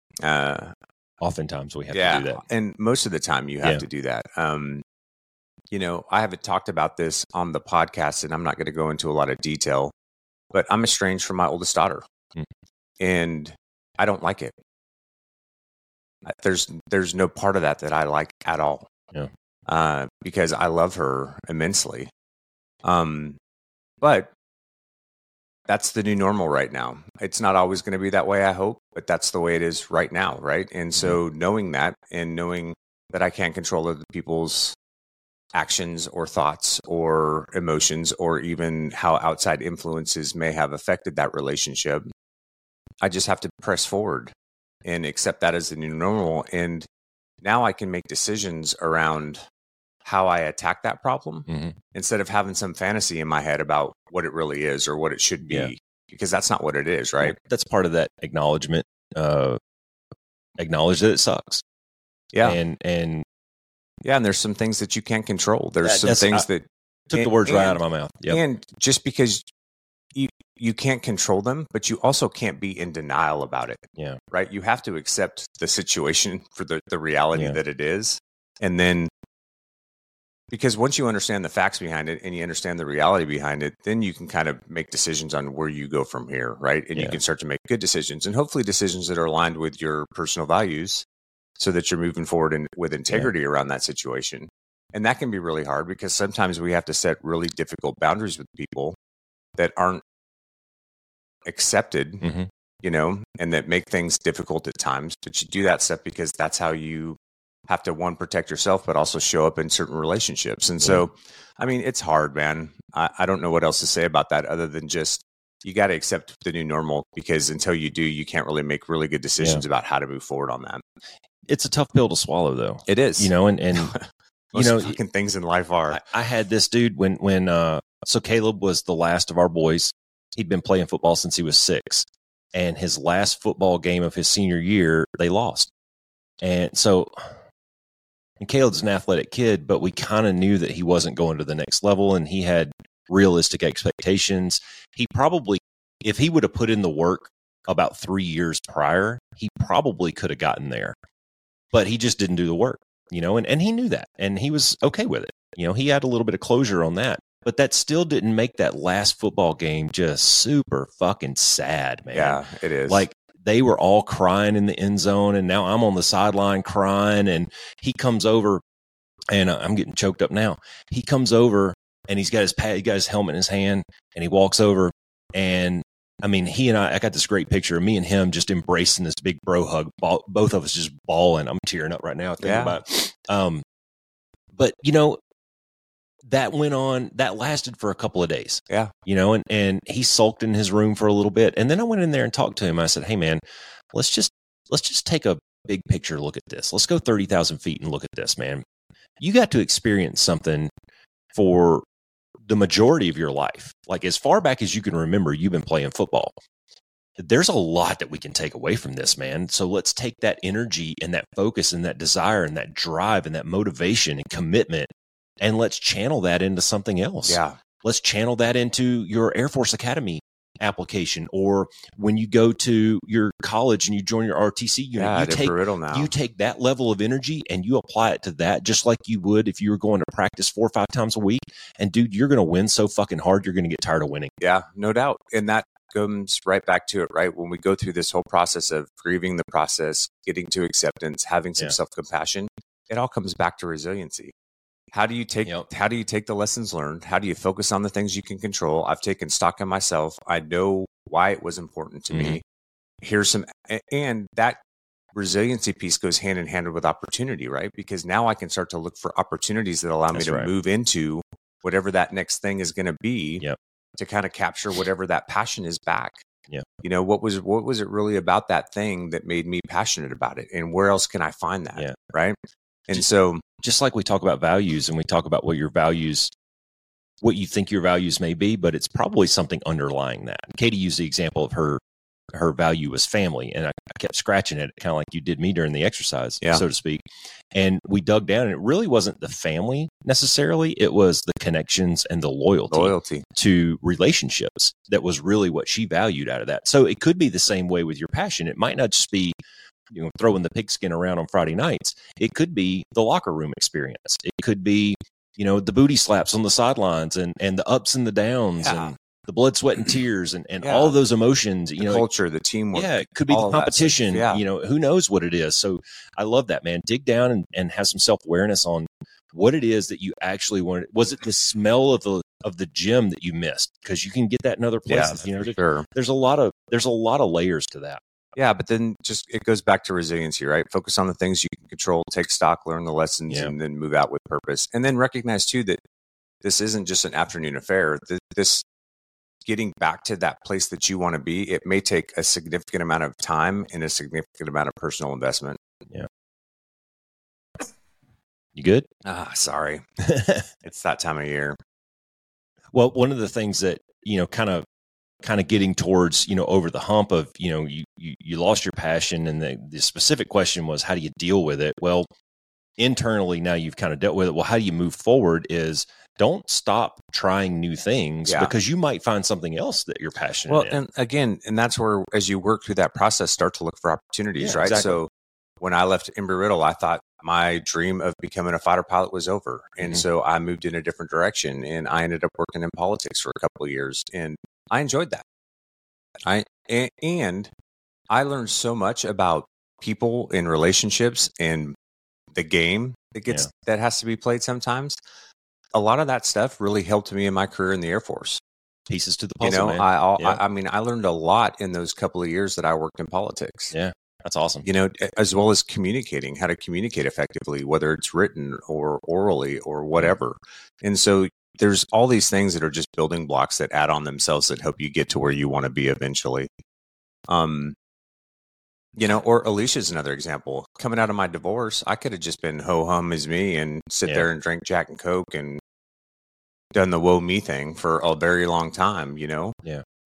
Uh, Oftentimes we have yeah, to do that. And most of the time you have yeah. to do that. Um, you know, I haven't talked about this on the podcast and I'm not going to go into a lot of detail, but I'm estranged from my oldest daughter mm. and I don't like it. There's there's no part of that that I like at all. Yeah. Uh, because I love her immensely. Um, but that's the new normal right now. It's not always going to be that way, I hope, but that's the way it is right now, right? And so mm-hmm. knowing that and knowing that I can't control other people's actions or thoughts or emotions or even how outside influences may have affected that relationship, I just have to press forward and accept that as the new normal. And now I can make decisions around how I attack that problem mm-hmm. instead of having some fantasy in my head about what it really is or what it should be, yeah. because that's not what it is, right? That's part of that acknowledgement. Uh, acknowledge that it sucks. Yeah. And, and yeah, and there's some things that you can't control. There's that, some things I that took and, the words and, right out of my mouth. Yep. And just because you, you can't control them, but you also can't be in denial about it. Yeah. Right. You have to accept the situation for the, the reality yeah. that it is. And then, because once you understand the facts behind it and you understand the reality behind it, then you can kind of make decisions on where you go from here. Right. And yeah. you can start to make good decisions and hopefully decisions that are aligned with your personal values so that you're moving forward in, with integrity yeah. around that situation. And that can be really hard because sometimes we have to set really difficult boundaries with people that aren't accepted, mm-hmm. you know, and that make things difficult at times. But you do that stuff because that's how you have to, one, protect yourself, but also show up in certain relationships. And so, I mean, it's hard, man. I, I don't know what else to say about that other than just you got to accept the new normal, because until you do, you can't really make really good decisions yeah. about how to move forward on that. It's a tough pill to swallow, though. It is. You know, and, and you know, fucking things in life are. I, I had this dude when, when, uh, so Caleb was the last of our boys. He'd been playing football since he was six. And his last football game of his senior year, they lost. And so, and Caleb's an athletic kid, but we kind of knew that he wasn't going to the next level, and he had realistic expectations. He probably, if he would have put in the work about three years prior, he probably could have gotten there. But he just didn't do the work, you know, and, and he knew that, and he was okay with it. You know, he had a little bit of closure on that. But that still didn't make that last football game just super fucking sad, man. Yeah, it is. Like, they were all crying in the end zone, and now I'm on the sideline crying, and he comes over, and I'm getting choked up now. He comes over, and he's got his pad, he got his helmet in his hand, and he walks over, and I mean, he and I, I got this great picture of me and him just embracing this big bro hug, both of us just bawling. I'm tearing up right now thinking yeah. about it. Um, but, you know, that went on, that lasted for a couple of days. Yeah. You know, and, and he sulked in his room for a little bit. And then I went in there and talked to him. I said, hey man, let's just, let's just take a big picture look at this. Let's go thirty thousand feet and look at this, man. You got to experience something for the majority of your life. Like, as far back as you can remember, you've been playing football. There's a lot that we can take away from this, man. So let's take that energy and that focus and that desire and that drive and that motivation and commitment, and let's channel that into something else. Yeah. Let's channel that into your Air Force Academy application, or when you go to your college and you join your R T C unit, Yeah, you take now. you take that level of energy and you apply it to that, just like you would if you were going to practice four or five times a week. And dude, you're going to win so fucking hard, you're going to get tired of winning. Yeah, no doubt. And that comes right back to it, right? When we go through this whole process of grieving the process, getting to acceptance, having some Yeah. self-compassion, it all comes back to resiliency. How do you take Yep. how do you take the lessons learned? How do you focus on the things you can control? I've taken stock in myself. I know why it was important to Mhm. me. Here's some, and that resiliency piece goes hand in hand with opportunity, right? Because now I can start to look for opportunities that allow That's me to right. move into whatever that next thing is going to be, Yep. to kind of capture whatever that passion is back. Yep. You know, what was what was it really about that thing that made me passionate about it, and where else can I find that? Yeah. Right. And Just- so, Just like we talk about values and we talk about what your values, what you think your values may be, but it's probably something underlying that. Katie used the example of her, her value was family. And I, I kept scratching it, kind of like you did me during the exercise, Yeah. so to speak. And we dug down, and it really wasn't the family necessarily. It was the connections and the loyalty, loyalty. to relationships that was really what she valued out of that. So it could be the same way with your passion. It might not just be, you know, throwing the pigskin around on Friday nights. It could be the locker room experience. It could be, you know, the booty slaps on the sidelines and, and the ups and the downs Yeah. and the blood, sweat, and tears and, and Yeah. all of those emotions, you The know, culture, the teamwork. yeah, it could be all the of that stuff. competition, Yeah. you know, who knows what it is. So I love that, man. Dig down and, and have some self-awareness on what it is that you actually wanted. Was it the smell of the, of the gym that you missed? Because you can get that in other Yeah, places. you know, for there- sure. there's a lot of, there's a lot of layers to that. Yeah, but then just it goes back to resiliency, right? Focus on the things you can control, take stock, learn the lessons, Yeah. and then move out with purpose. And then recognize too that this isn't just an afternoon affair. Th- This getting back to that place that you want to be, it may take a significant amount of time and a significant amount of personal investment. You good? Ah, sorry. It's that time of year. Well, one of the things that, you know, kind of kind of getting towards, you know, over the hump of, you know, you you, you lost your passion, and the, the specific question was, how do you deal with it? Well, internally now you've kind of dealt with it. Well, how do you move forward is don't stop trying new things, Yeah. because you might find something else that you're passionate Well, in. and again, and that's where, as you work through that process, start to look for opportunities, Yeah, right? exactly. So when I left Embry-Riddle, I thought my dream of becoming a fighter pilot was over. And Mhm. so I moved in a different direction, and I ended up working in politics for a couple of years, and I enjoyed that. I a- and I learned so much about people and relationships and the game that gets that has to be played sometimes. A lot of that stuff really helped me in my career in the Air Force. Pieces to the You puzzle, know, man. I, I Yeah. I mean, I learned a lot in those couple of years that I worked in politics. Yeah. That's awesome. You know, as well as communicating, how to communicate effectively, whether it's written or orally or whatever. And so there's all these things that are just building blocks that add on themselves that help you get to where you want to be eventually. Um, you know, or Alicia's another example. Coming out of my divorce, I could have just been ho hum as me and sit Yeah. there and drink Jack and Coke and done the woe me thing for a very long time, you know? Yeah.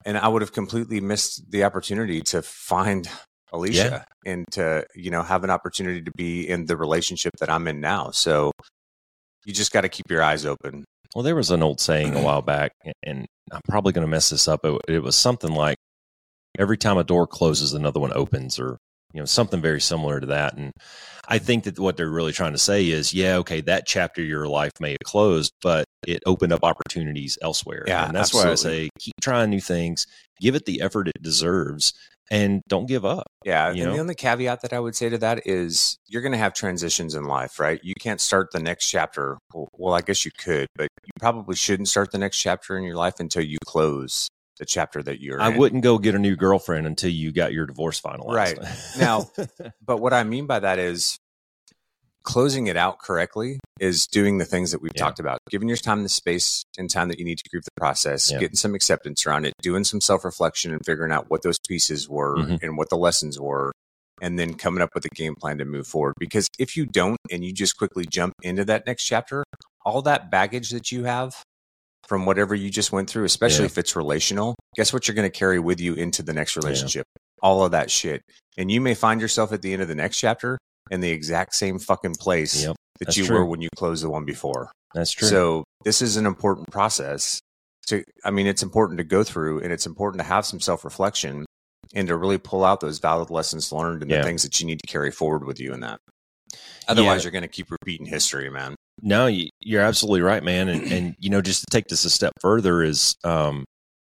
and I would have completely missed the opportunity to find Alicia yeah. and to, you know, have an opportunity to be in the relationship that I'm in now. So you just got to keep your eyes open. Well, there was an old saying a while back, and I'm probably going to mess this up. It, it was something like, every time a door closes, another one opens, or, you know, something very similar to that. And I think that what they're really trying to say is, yeah, okay, that chapter of your life may have closed, but it opened up opportunities elsewhere. Yeah, and that's absolutely. why I say keep trying new things, give it the effort it deserves, and don't give up. Yeah. You and know? The only caveat that I would say to that is you're going to have transitions in life, right? You can't start the next chapter. Well, well, I guess you could, but you probably shouldn't start the next chapter in your life until you close the chapter that you're I in. wouldn't go get a new girlfriend until you got your divorce finalized. Right. Now, but what I mean by that is closing it out correctly is doing the things that we've Yeah. talked about, giving your time the space and time that you need to grieve the process, Yeah. getting some acceptance around it, doing some self-reflection and figuring out what those pieces were Mhm. and what the lessons were, and then coming up with a game plan to move forward. Because if you don't, and you just quickly jump into that next chapter, all that baggage that you have from whatever you just went through, especially Yeah. if it's relational, guess what you're going to carry with you into the next relationship? All of that shit. And you may find yourself at the end of the next chapter in the exact same fucking place Yep, that that's you true. were when you closed the one before. That's true. So this is an important process to, I mean, it's important to go through, and it's important to have some self-reflection and to really pull out those valid lessons learned and Yeah. the things that you need to carry forward with you in that. Otherwise, Yeah. you're going to keep repeating history, man. No, you- you're absolutely right, man. And, and, you know, just to take this a step further is, um,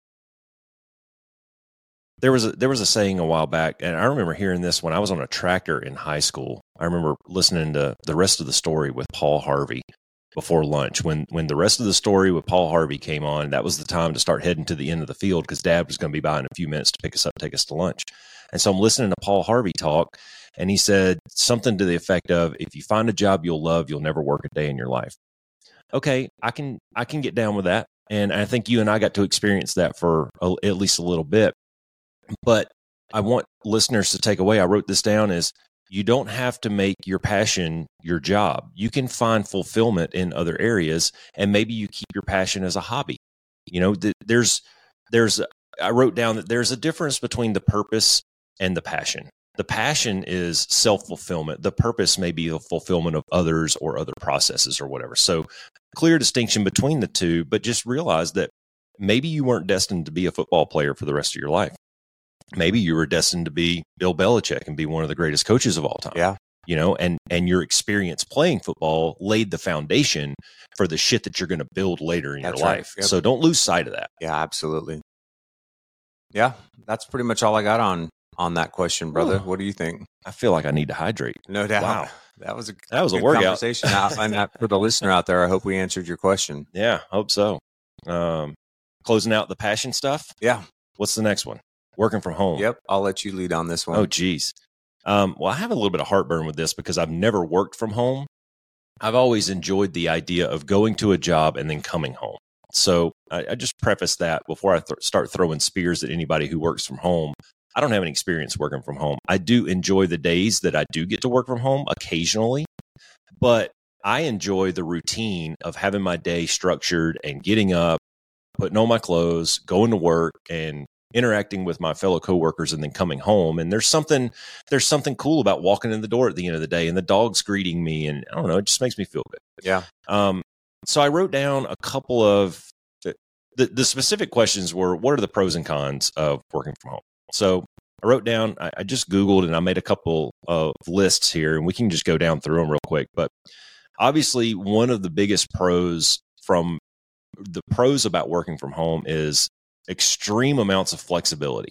there was a, there was a saying a while back, and I remember hearing this when I was on a tractor in high school. I remember listening to the rest of the story with Paul Harvey before lunch. When, when the rest of the story with Paul Harvey came on, that was the time to start heading to the end of the field because Dad was going to be by in a few minutes to pick us up, take us to lunch. And so I'm listening to Paul Harvey talk, and he said something to the effect of, if you find a job you'll love, you'll never work a day in your life. Okay, I can I can get down with that. And I think you and I got to experience that for a, at least a little bit. But I want listeners to take away, I wrote this down, is you don't have to make your passion your job. You can find fulfillment in other areas, and maybe you keep your passion as a hobby. You know, th- there's there's I wrote down that there's a difference between the purpose and the passion. The passion is self-fulfillment. The purpose may be the fulfillment of others or other processes or whatever. So clear distinction between the two, but just realize that maybe you weren't destined to be a football player for the rest of your life. Maybe you were destined to be Bill Belichick and be one of the greatest coaches of all time. Yeah. You know, and, and your experience playing football laid the foundation for the shit that you're going to build later in That's your right. life. Yep. So don't lose sight of that. Yeah, absolutely. Yeah, that's pretty much all I got on on that question, brother. Oh. What do you think? I feel like I need to hydrate. No doubt. Wow. That was a That was a good workout. conversation. I find that for the listener out there, I hope we answered your question. Yeah, hope so. Um, closing out the passion stuff. Yeah. What's the next one? Working from home. Yep. I'll let you lead on this one. Oh, geez. Um, well, I have a little bit of heartburn with this because I've never worked from home. I've always enjoyed the idea of going to a job and then coming home. So I, I just preface that before I th- start throwing spears at anybody who works from home. I don't have any experience working from home. I do enjoy the days that I do get to work from home occasionally, but I enjoy the routine of having my day structured and getting up, putting on my clothes, going to work, and interacting with my fellow coworkers and then coming home. And there's something, there's something cool about walking in the door at the end of the day and the dogs greeting me. And I don't know, it just makes me feel good. Yeah. Um, so I wrote down a couple of the, the, the specific questions were, what are the pros and cons of working from home? So I wrote down, I, I just Googled and I made a couple of lists here, and we can just go down through them real quick. But obviously one of the biggest pros from the pros about working from home is extreme amounts of flexibility.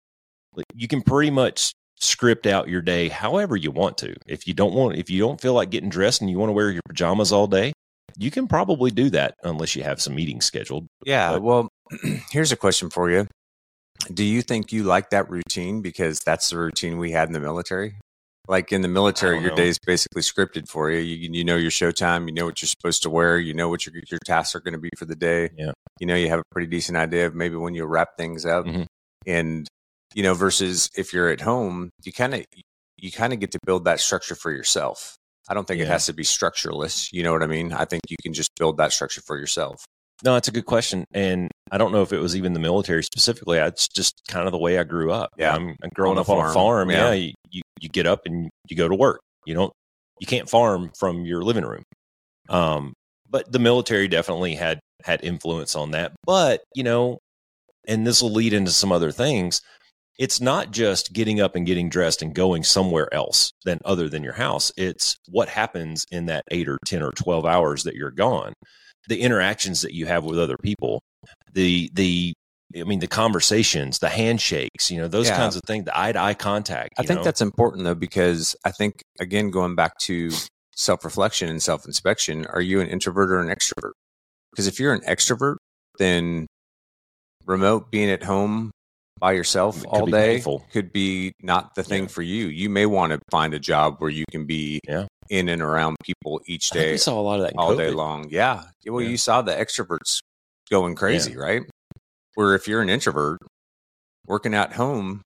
You can pretty much script out your day however you want to. If you don't want, if you don't feel like getting dressed and you want to wear your pajamas all day, you can probably do that unless you have some meetings scheduled. Yeah. But- well, here's a question for you. Do you think you like that routine because that's the routine we had in the military? Like in the military, your know. day is basically scripted for you. You you know your showtime. You know what you're supposed to wear. You know what your your tasks are going to be for the day. Yeah. You know you have a pretty decent idea of maybe when you wrap things up. Mhm. And you know versus if you're at home, you kind of you kind of get to build that structure for yourself. I don't think it Yeah. has to be structureless. You know what I mean? I think you can just build that structure for yourself. No, it's a good question. And I don't know if it was even the military specifically. It's just kind of the way I grew up. Yeah. I'm, I'm growing On a up on a farm. farm. Yeah. Yeah. You, you, you get up and you go to work. You don't, you can't farm from your living room. Um, but the military definitely had, had influence on that. But, you know, and this will lead into some other things. It's not just getting up and getting dressed and going somewhere else than other than your house. It's what happens in that eight or ten or twelve hours that you're gone. The interactions that you have with other people, the, the, I mean, the conversations, the handshakes, you know, those Yeah. kinds of things, the eye to eye contact. I you think know? that's important though, because I think, again, going back to self-reflection and self-inspection, are you an introvert or an extrovert? Because if you're an extrovert, then remote, being at home by yourself It could all be day painful. could be not the thing Yeah. for you. You may want to find a job where you can be Yeah. in and around people each I think day, we saw a lot of that in all day COVID. long. Yeah. Well, Yeah. you saw the extroverts going crazy, right? Where if you're an introvert working at home,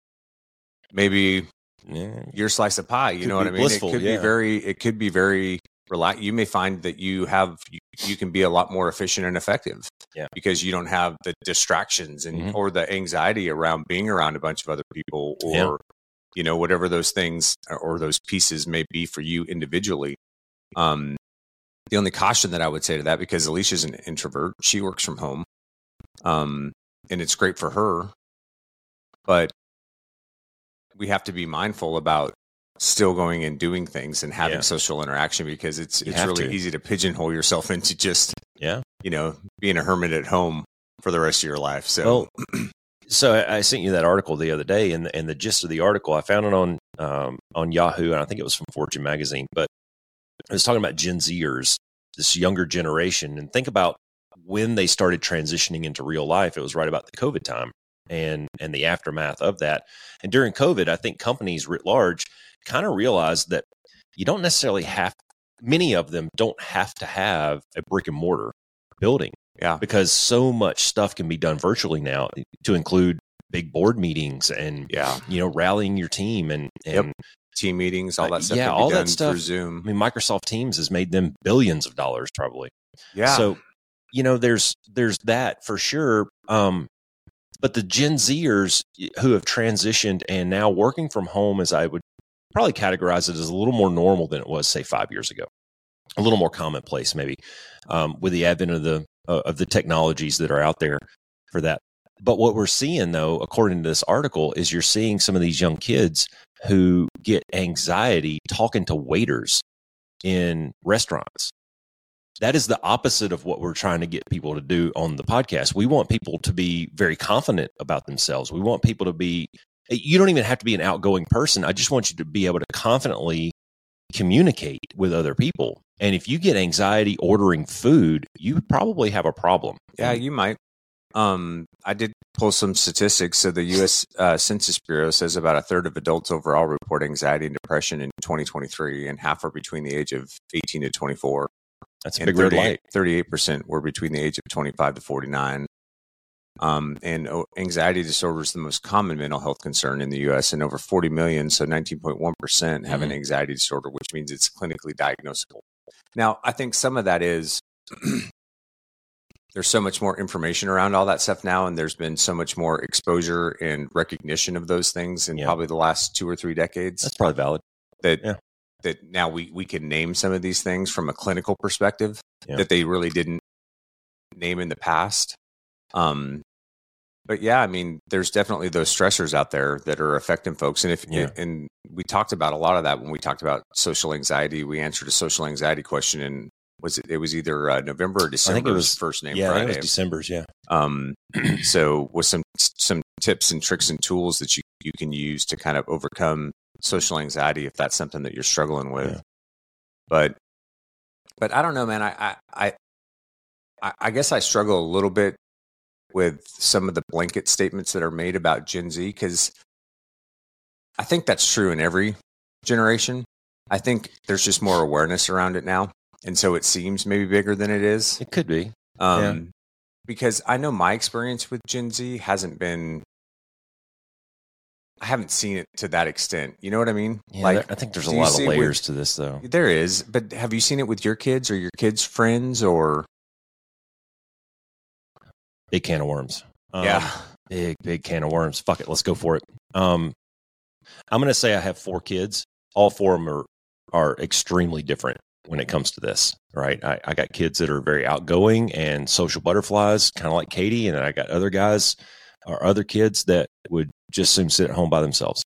maybe Yeah. your slice of pie, you Could know what be I mean? blissful, it could yeah. be very, it could be very relaxed. You may find that you have, you, you can be a lot more efficient and effective Yeah. because you don't have the distractions and, Mhm. or the anxiety around being around a bunch of other people or, Yeah. you know, whatever those things or, or those pieces may be for you individually. Um, the only caution that I would say to that, because Alicia's an introvert, she works from home, um, and it's great for her, but we have to be mindful about still going and doing things and having Yeah. social interaction, because it's You it's have really to. easy to pigeonhole yourself into just, Yeah. you know, being a hermit at home for the rest of your life. So Well, so I, I sent you that article the other day, and the, and the gist of the article, I found it on um, on Yahoo, and I think it was from Fortune magazine. But it was talking about Gen Zers, this younger generation, and think about when they started transitioning into real life. It was right about the COVID time and and the aftermath of that. And during COVID, I think companies writ large kind of realized that you don't necessarily have. Many of them don't have to have a brick and mortar building. yeah, Because so much stuff can be done virtually now, to include big board meetings and, yeah, you know, rallying your team and, and Yep. team meetings, all Uh, that stuff. yeah, can be all that done stuff. through I Zoom. mean, Microsoft Teams has made them billions of dollars probably. Yeah. So, you know, there's, there's that for sure. Um, but the Gen Zers who have transitioned and now working from home, as I would probably categorize it, as a little more normal than it was, say, five years ago, a little more commonplace maybe, um, with the advent of the, uh, of the technologies that are out there for that. But what we're seeing, though, according to this article, is you're seeing some of these young kids who get anxiety talking to waiters in restaurants. That is the opposite of what we're trying to get people to do on the podcast. We want people to be very confident about themselves. We want people to be, you don't even have to be an outgoing person. I just want you to be able to confidently communicate with other people. And if you get anxiety ordering food, you probably have a problem. Yeah, you might. Um, I did pull some statistics. So the U S uh, Census Bureau says about a third of adults overall report anxiety and depression in twenty twenty-three, and half are between the age of eighteen to twenty-four. That's a And big red light. thirty-eight percent were between the age of twenty-five to forty-nine. Um, and oh, anxiety disorder is the most common mental health concern in the U S, and over forty million, so nineteen point one percent have an Mhm. anxiety disorder, which means it's clinically diagnosable. Now, I think some of that is there's so much more information around all that stuff now, and there's been so much more exposure and recognition of those things in Yeah. probably the last two or three decades That's probably valid. that Yeah. that now we we can name some of these things from a clinical perspective Yeah. that they really didn't name in the past. Um, but yeah, I mean, there's definitely those stressors out there that are affecting folks, and if Yeah. and we talked about a lot of that when we talked about social anxiety. We answered a social anxiety question, and was it? It was either uh, November or December. I think it was first name Yeah, I think Friday. it was December's. Yeah. Um, so with some some tips and tricks and tools that you you can use to kind of overcome social anxiety if that's something that you're struggling with. Yeah. But but I don't know, man. I I I I guess I struggle a little bit with some of the blanket statements that are made about Gen Z, because I think that's true in every generation. I think there's just more awareness around it now, and so it seems maybe bigger than it is. It could be. Um, Yeah. Because I know my experience with Gen Z hasn't been, I haven't seen it to that extent. You know what I mean? Yeah, like, there- I think there's a do you lot of see it with- layers to this, though. there is, but have you seen it with your kids or your kids' friends or? Big can of worms. Um, Yeah. Big, big can of worms. Fuck it. Let's go for it. Um, I'm going to say I have four kids. All four of them are, are extremely different when it comes to this, right? I, I got kids that are very outgoing and social butterflies, kind of like Katie. And I got other guys or other kids that would just soon sit at home by themselves.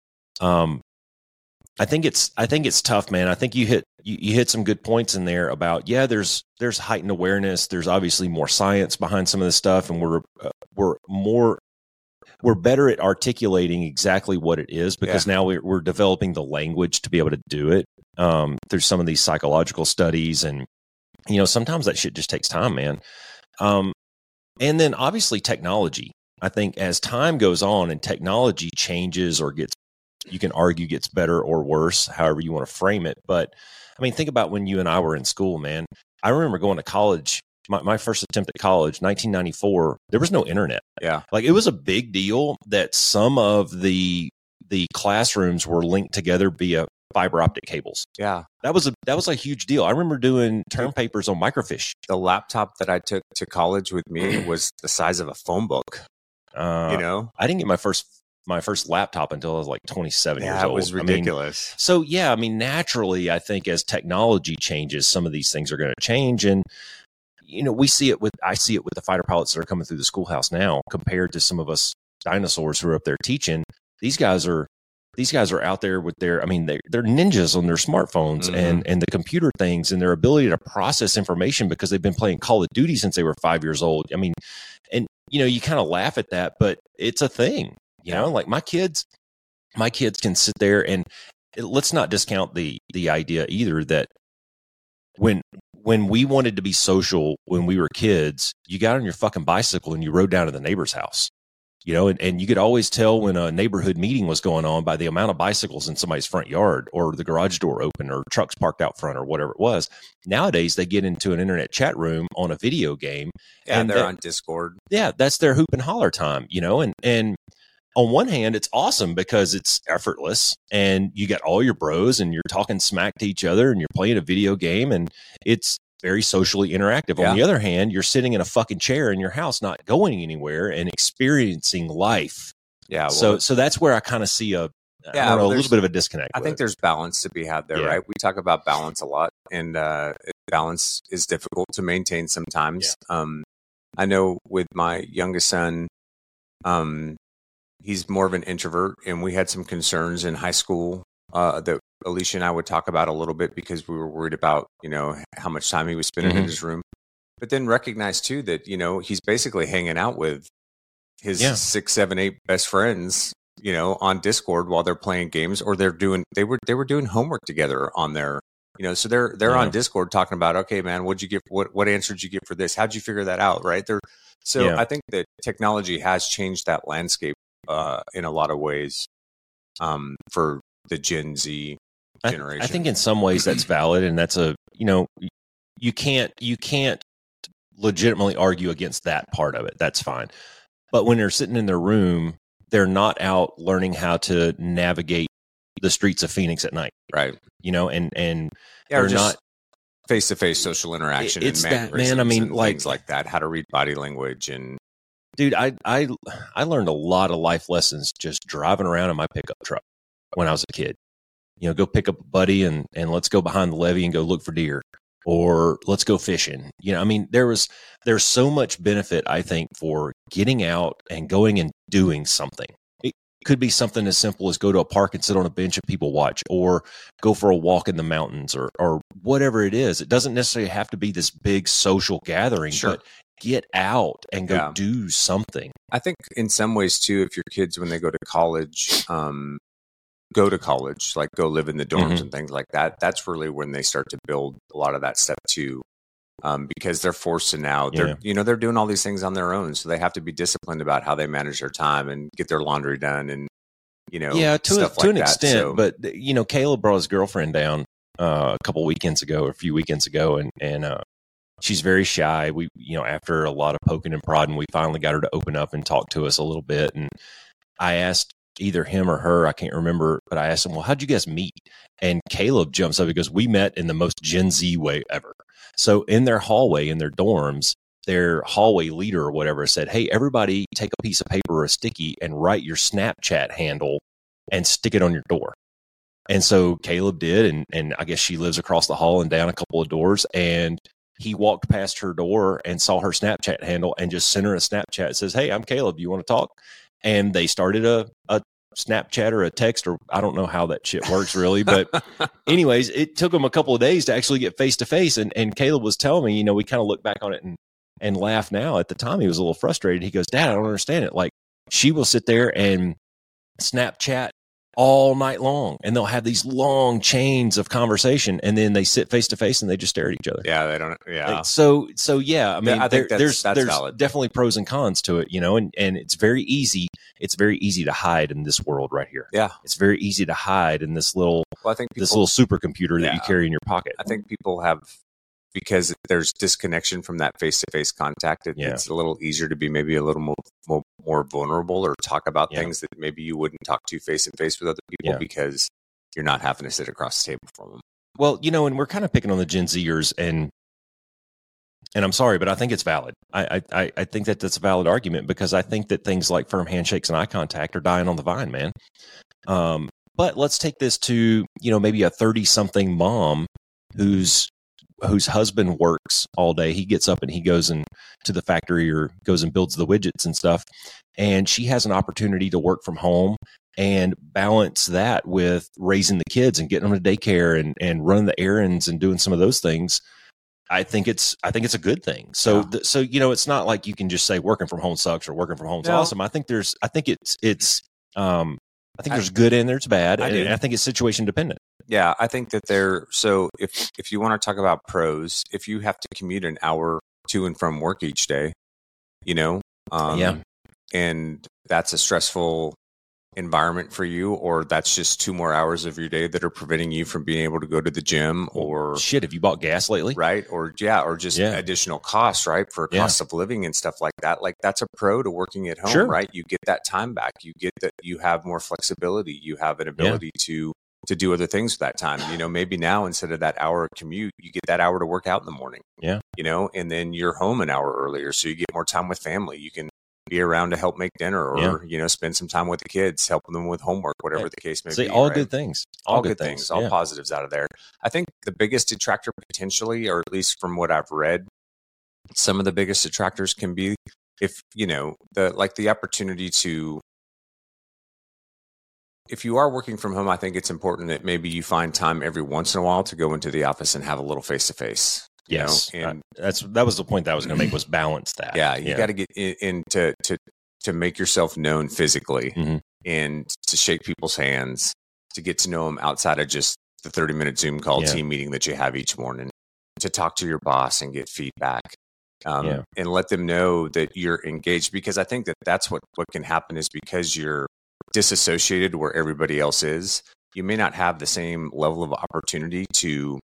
Um, I think it's, I think it's tough, man. I think you hit, you, you hit some good points in there about, yeah, there's, there's heightened awareness. There's obviously more science behind some of this stuff. And we're, uh, we're more, we're better at articulating exactly what it is because yeah. now we're, we're developing the language to be able to do it. Um, through some of these psychological studies. And, you know, sometimes that shit just takes time, man. Um, and then obviously technology. I think as time goes on and technology changes or gets, you can argue gets better or worse, however you want to frame it. But I mean, think about when you and I were in school, man. I remember going to college, my, my first attempt at college, nineteen ninety-four, there was no internet. Yeah. Like it was a big deal that some of the, the classrooms were linked together via fiber optic cables. Yeah. That was a that was a huge deal. I remember doing term papers on microfiche. The laptop that I took to college with me was the size of a phone book. Uh, you know? I didn't get my first my first laptop until I was like twenty-seven yeah, years old. It was ridiculous. I mean, so yeah, I mean naturally I think as technology changes, some of these things are going to change. And you know, we see it with I see it with the fighter pilots that are coming through the schoolhouse now compared to some of us dinosaurs who are up there teaching. These guys are These guys are out there with their, I mean, they're, they're ninjas on their smartphones mm-hmm. and, and the computer things and their ability to process information because they've been playing Call of Duty since they were five years old. I mean, and, you know, you kind of laugh at that, but it's a thing, you know, like my kids, my kids can sit there and it, let's not discount the, the idea either that when, when we wanted to be social when we were kids, you got on your fucking bicycle and you rode down to the neighbor's house. You know, and, and you could always tell when a neighborhood meeting was going on by the amount of bicycles in somebody's front yard or the garage door open or trucks parked out front or whatever it was. Nowadays, they get into an internet chat room on a video game. Yeah, and they're that, on Discord. Yeah, that's their hoop and holler time, you know, and, and on one hand, it's awesome because it's effortless and you got all your bros and you're talking smack to each other and you're playing a video game and it's very socially interactive. Yeah. On the other hand, you're sitting in a fucking chair in your house, not going anywhere and experiencing life. Yeah. Well, so, so that's where I kind of see a, yeah, I don't know, well, a little bit of a disconnect. I think it. there's balance to be had there, yeah. right? We talk about balance a lot, and uh, balance is difficult to maintain sometimes. Yeah. Um, I know with my youngest son, um, he's more of an introvert, and we had some concerns in high school uh, that Alicia and I would talk about a little bit because we were worried about, you know, how much time he was spending mm-hmm. in his room. But then recognize too that, you know, he's basically hanging out with his yeah. six, seven, eight best friends, you know, on Discord while they're playing games, or they're doing they were they were doing homework together on their, you know, so they're they're yeah. on Discord talking about, okay, man, what'd you get? What what answer did you get for this? How'd you figure that out? Right. They're so yeah. I think that technology has changed that landscape uh, in a lot of ways um, for the Gen Z generation. I, I think in some ways that's valid, and that's a, you know, you can't you can't legitimately argue against that part of it. That's fine. But when they're sitting in their room, they're not out learning how to navigate the streets of Phoenix at night, right? You know, and and yeah, they're just not face to face social interaction. It's and that, man. I mean, like things like that, how to read body language, and dude, I I I learned a lot of life lessons just driving around in my pickup truck when I was a kid. You know, go pick up a buddy and, and let's go behind the levee and go look for deer, or let's go fishing. You know, I mean, there was, there's so much benefit, I think, for getting out and going and doing something. It could be something as simple as go to a park and sit on a bench and people watch, or go for a walk in the mountains, or, or whatever it is. It doesn't necessarily have to be this big social gathering, sure. but get out and go yeah. do something. I think in some ways too, if your kids, when they go to college, um, go to college, like go live in the dorms mm-hmm. and things like that, that's really when they start to build a lot of that stuff too. Um, because they're forced to now, they're, yeah. you know, they're doing all these things on their own. So they have to be disciplined about how they manage their time and get their laundry done and, you know, yeah, to, stuff a, to like an that. extent. So, but, you know, Caleb brought his girlfriend down uh, a couple weekends ago, or a few weekends ago. And, and uh, she's very shy. We, you know, after a lot of poking and prodding, we finally got her to open up and talk to us a little bit. And I asked either him or her, I can't remember, but I asked him, well, how'd you guys meet? And Caleb jumps up because we met in the most Gen Z way ever. So in their hallway, in their dorms, their hallway leader or whatever said, hey, everybody take a piece of paper or a sticky and write your Snapchat handle and stick it on your door. And so Caleb did, and and I guess she lives across the hall and down a couple of doors, and he walked past her door and saw her Snapchat handle and just sent her a Snapchat that says, hey, I'm Caleb, you want to talk? And they started a, a Snapchat or a text, or I don't know how that shit works really. But anyways, it took them a couple of days to actually get face to face. And and Caleb was telling me, you know, we kind of look back on it and, and laugh now. At the time, he was a little frustrated. He goes, Dad, I don't understand it. Like, she will sit there and Snapchat all night long, and they'll have these long chains of conversation, and then they sit face to face and they just stare at each other. Yeah, they don't. Yeah. Like, so, so yeah, I mean, I there, think that's, there's that's there's valid. definitely pros and cons to it, you know, and, and it's very easy. It's very easy to hide in this world right here. Yeah, it's very easy to hide in this little, well, I think people, this little supercomputer that yeah. you carry in your pocket. I think people have, because there's disconnection from that face-to-face contact, it, Yeah. it's a little easier to be maybe a little more more, more vulnerable or talk about Yeah. things that maybe you wouldn't talk to face-to-face with other people Yeah. because you're not having to sit across the table from them. Well, you know, and we're kind of picking on the Gen Zers, and and I'm sorry, but I think it's valid. I I I think that that's a valid argument, because I think that things like firm handshakes and eye contact are dying on the vine, man. Um, but let's take this to, you know, maybe a thirty-something mom who's whose husband works all day. He gets up and he goes and to the factory or goes and builds the widgets and stuff. And she has an opportunity to work from home and balance that with raising the kids and getting them to daycare and, and running the errands and doing some of those things. I think it's, I think it's a good thing. So, Yeah. th- so, you know, it's not like you can just say working from home sucks or working from home's No. awesome. I think there's, I think it's, it's, um, I think I- there's good and there's bad. I And, do. and I think it's situation dependent. Yeah, I think that they're so if if you want to talk about pros, if you have to commute an hour to and from work each day, you know, um, Yeah. and that's a stressful environment for you, or that's just two more hours of your day that are preventing you from being able to go to the gym, or Shit, have you bought gas lately? right, or yeah, or just Yeah. additional costs, right, for Yeah. cost of living and stuff like that. Like that's a pro to working at home, Sure. right? You get that time back. You get that you have more flexibility. You have an ability to to do other things with that time. You know, maybe now instead of that hour commute, you get that hour to work out in the morning. Yeah. You know, and then you're home an hour earlier, so you get more time with family. You can be around to help make dinner, or Yeah. you know, spend some time with the kids, helping them with homework, whatever Yeah. the case may See, be. all right? good things. all good things, all Yeah. positives out of there. I think the biggest detractor potentially, or at least from what I've read, some of the biggest detractors can be if, you know, the like the opportunity to, if you are working from home, I think it's important that maybe you find time every once in a while to go into the office and have a little face to face. Yes, know? and uh, that's that was the point that I was going to make, was balance that. yeah, you got to get in, in to, to to make yourself known physically, Mhm. and to shake people's hands, to get to know them outside of just the thirty minute Zoom call Yeah. team meeting that you have each morning, to talk to your boss and get feedback, um, Yeah. and let them know that you're engaged. Because I think that that's what, what can happen is because you're disassociated where everybody else is, you may not have the same level of opportunity to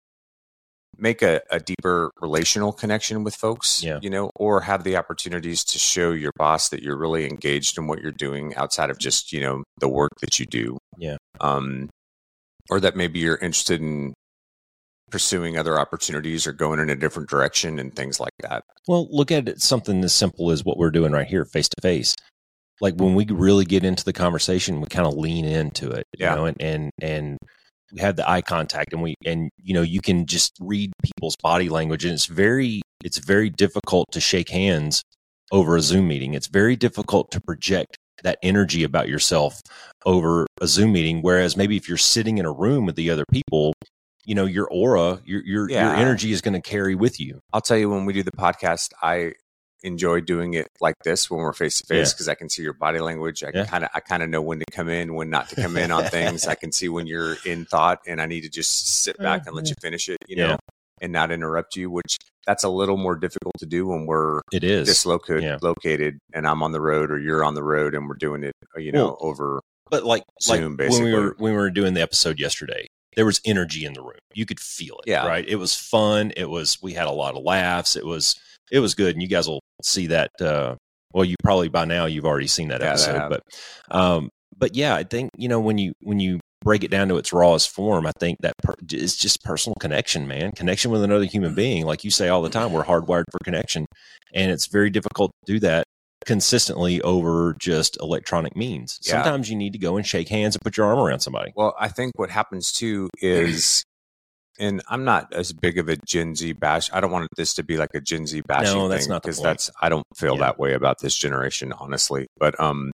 make a, a deeper relational connection with folks, Yeah. you know, or have the opportunities to show your boss that you're really engaged in what you're doing outside of just, you know, the work that you do. Yeah. Um, or that maybe you're interested in pursuing other opportunities or going in a different direction and things like that. Well, look at it, something as simple as what we're doing right here, face to face. Like when we really get into the conversation, we kind of lean into it, you Yeah. know, and, and, and we have the eye contact, and we, and, you know, you can just read people's body language, and it's very, it's very difficult to shake hands over a Zoom meeting. It's very difficult to project that energy about yourself over a Zoom meeting. Whereas maybe if you're sitting in a room with the other people, you know, your aura, your, your, Yeah. your energy is going to carry with you. I'll tell you, when we do the podcast, I enjoy doing it like this when we're face to face, because I can see your body language. I Yeah. kind of I kind of know when to come in, when not to come in on things. I can see when you're in thought and I need to just sit back and let you finish it, you know, Yeah. and not interrupt you, which that's a little more difficult to do when we're It is. dislocated Yeah. located and I'm on the road or you're on the road and we're doing it, you know, Well, over But like, Zoom, like when we were basically. when we were doing the episode yesterday, there was energy in the room. You could feel it. Yeah. Right. It was fun. It was. We had a lot of laughs. It was. It was good. And you guys will see that. Uh, well, you probably by now you've already seen that Yeah, I episode. have. But, um, but yeah, I think, you know, when you when you break it down to its rawest form, I think that per- it's just personal connection, man. Connection with another human being. Like you say all the time, we're hardwired for connection. And it's very difficult to do that consistently over just electronic means. Yeah. Sometimes you need to go and shake hands and put your arm around somebody. Well, I think what happens too is, and I'm not as big of a Gen Z bash. I don't want this to be like a Gen Z bashing No, that's thing, not the because point. that's, I don't feel Yeah. that way about this generation, honestly. But um,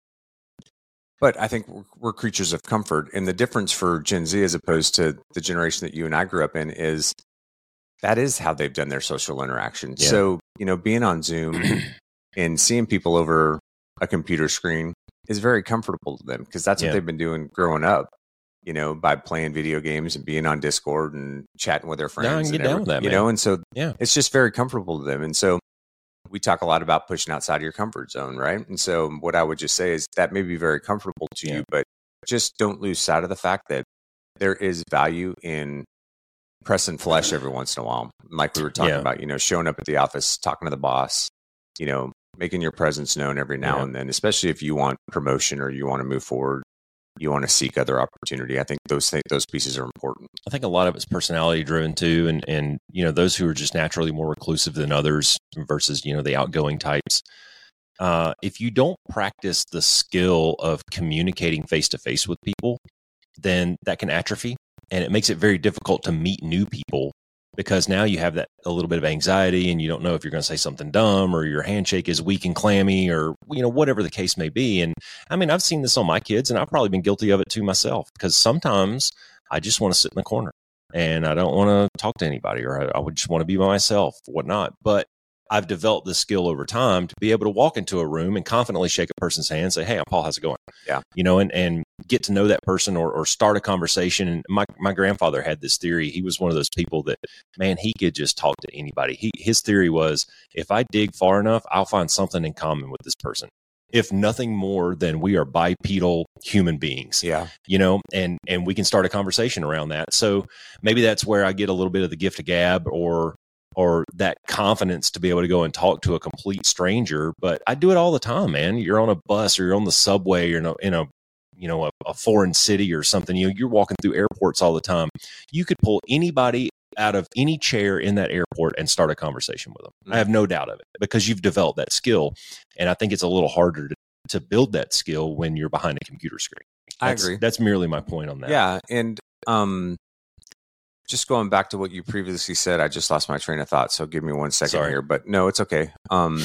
but I think we're, we're creatures of comfort, and the difference for Gen Z as opposed to the generation that you and I grew up in is that is how they've done their social interaction. Yeah. So, you know, being on Zoom and seeing people over a computer screen is very comfortable to them, because that's Yeah. what they've been doing growing up, you know, by playing video games and being on Discord and chatting with their friends. No, I can and get down every- with that, you man. know, and so Yeah. it's just very comfortable to them. And so we talk a lot about pushing outside of your comfort zone, right? And so what I would just say is that may be very comfortable to Yeah. you, but just don't lose sight of the fact that there is value in pressing flesh every once in a while. Like we were talking Yeah. about, you know, showing up at the office, talking to the boss, you know, making your presence known every now Yeah. and then, especially if you want promotion or you want to move forward, you want to seek other opportunity. I think those th- those pieces are important. I think a lot of it's personality driven too. And, and, you know, those who are just naturally more reclusive than others versus, you know, the outgoing types. Uh, if you don't practice the skill of communicating face to face with people, then that can atrophy, and it makes it very difficult to meet new people, because now you have that a little bit of anxiety and you don't know if you're going to say something dumb, or your handshake is weak and clammy, or, you know, whatever the case may be. And I mean, I've seen this on my kids, and I've probably been guilty of it too myself, because sometimes I just want to sit in the corner and I don't want to talk to anybody, or I, I would just want to be by myself, whatnot. But I've developed this skill over time to be able to walk into a room and confidently shake a person's hand and say, "Hey, I'm Paul, how's it going?" Yeah. You know, and, and get to know that person, or, or start a conversation. And my, my grandfather had this theory. He was one of those people that, man, he could just talk to anybody. He, his theory was, if I dig far enough, I'll find something in common with this person. If nothing more than we are bipedal human beings, Yeah. you know, and, and we can start a conversation around that. So maybe that's where I get a little bit of the gift of gab, or, or that confidence to be able to go and talk to a complete stranger. But I do it all the time, man. You're on a bus, or you're on the subway, you're in a, in a you know, a, a foreign city or something. You know, you're walking through airports all the time. You could pull anybody out of any chair in that airport and start a conversation with them. Mm-hmm. I have no doubt of it, because you've developed that skill. And I think it's a little harder to, to build that skill when you're behind a computer screen. That's, I agree. That's merely my point on that. Yeah. And um, just going back to what you previously said, I just lost my train of thought. So give me one second Sorry. here, but no, it's okay. Um,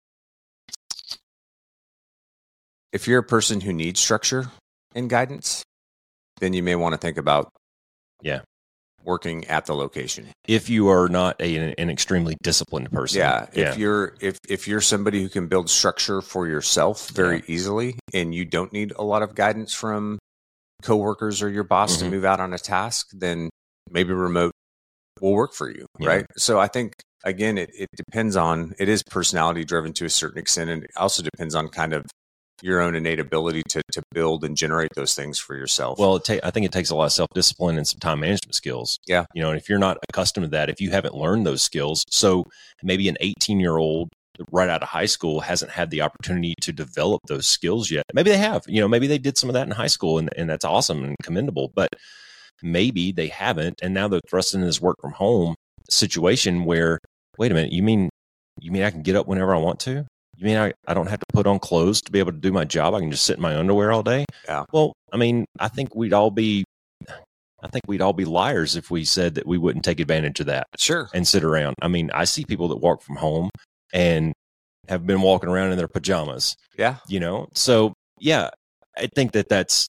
if you're a person who needs structure and guidance, then you may want to think about Yeah. working at the location. If you are not a, an extremely disciplined person. Yeah. If Yeah. you're if if you're somebody who can build structure for yourself very Yeah. easily, and you don't need a lot of guidance from coworkers or your boss Mhm. to move out on a task, then maybe remote will work for you. Yeah. Right. So I think again, it, it depends on, it is personality driven to a certain extent. And it also depends on kind of your own innate ability to to build and generate those things for yourself. Well, it ta- I think it takes a lot of self-discipline and some time management skills. Yeah. You know, and if you're not accustomed to that, if you haven't learned those skills, so maybe an eighteen-year-old right out of high school hasn't had the opportunity to develop those skills yet. Maybe they have. You know, maybe they did some of that in high school, and, and that's awesome and commendable. But maybe they haven't, and now they're thrust into this work from home situation where, wait a minute, you mean you mean I can get up whenever I want to? You mean I, I don't have to put on clothes to be able to do my job? I can just sit in my underwear all day? Yeah. Well, I mean, I think we'd all be, I think we'd all be liars if we said that we wouldn't take advantage of that Sure. and sit around. I mean, I see people that work from home and have been walking around in their pajamas, Yeah. you know? So yeah, I think that that's,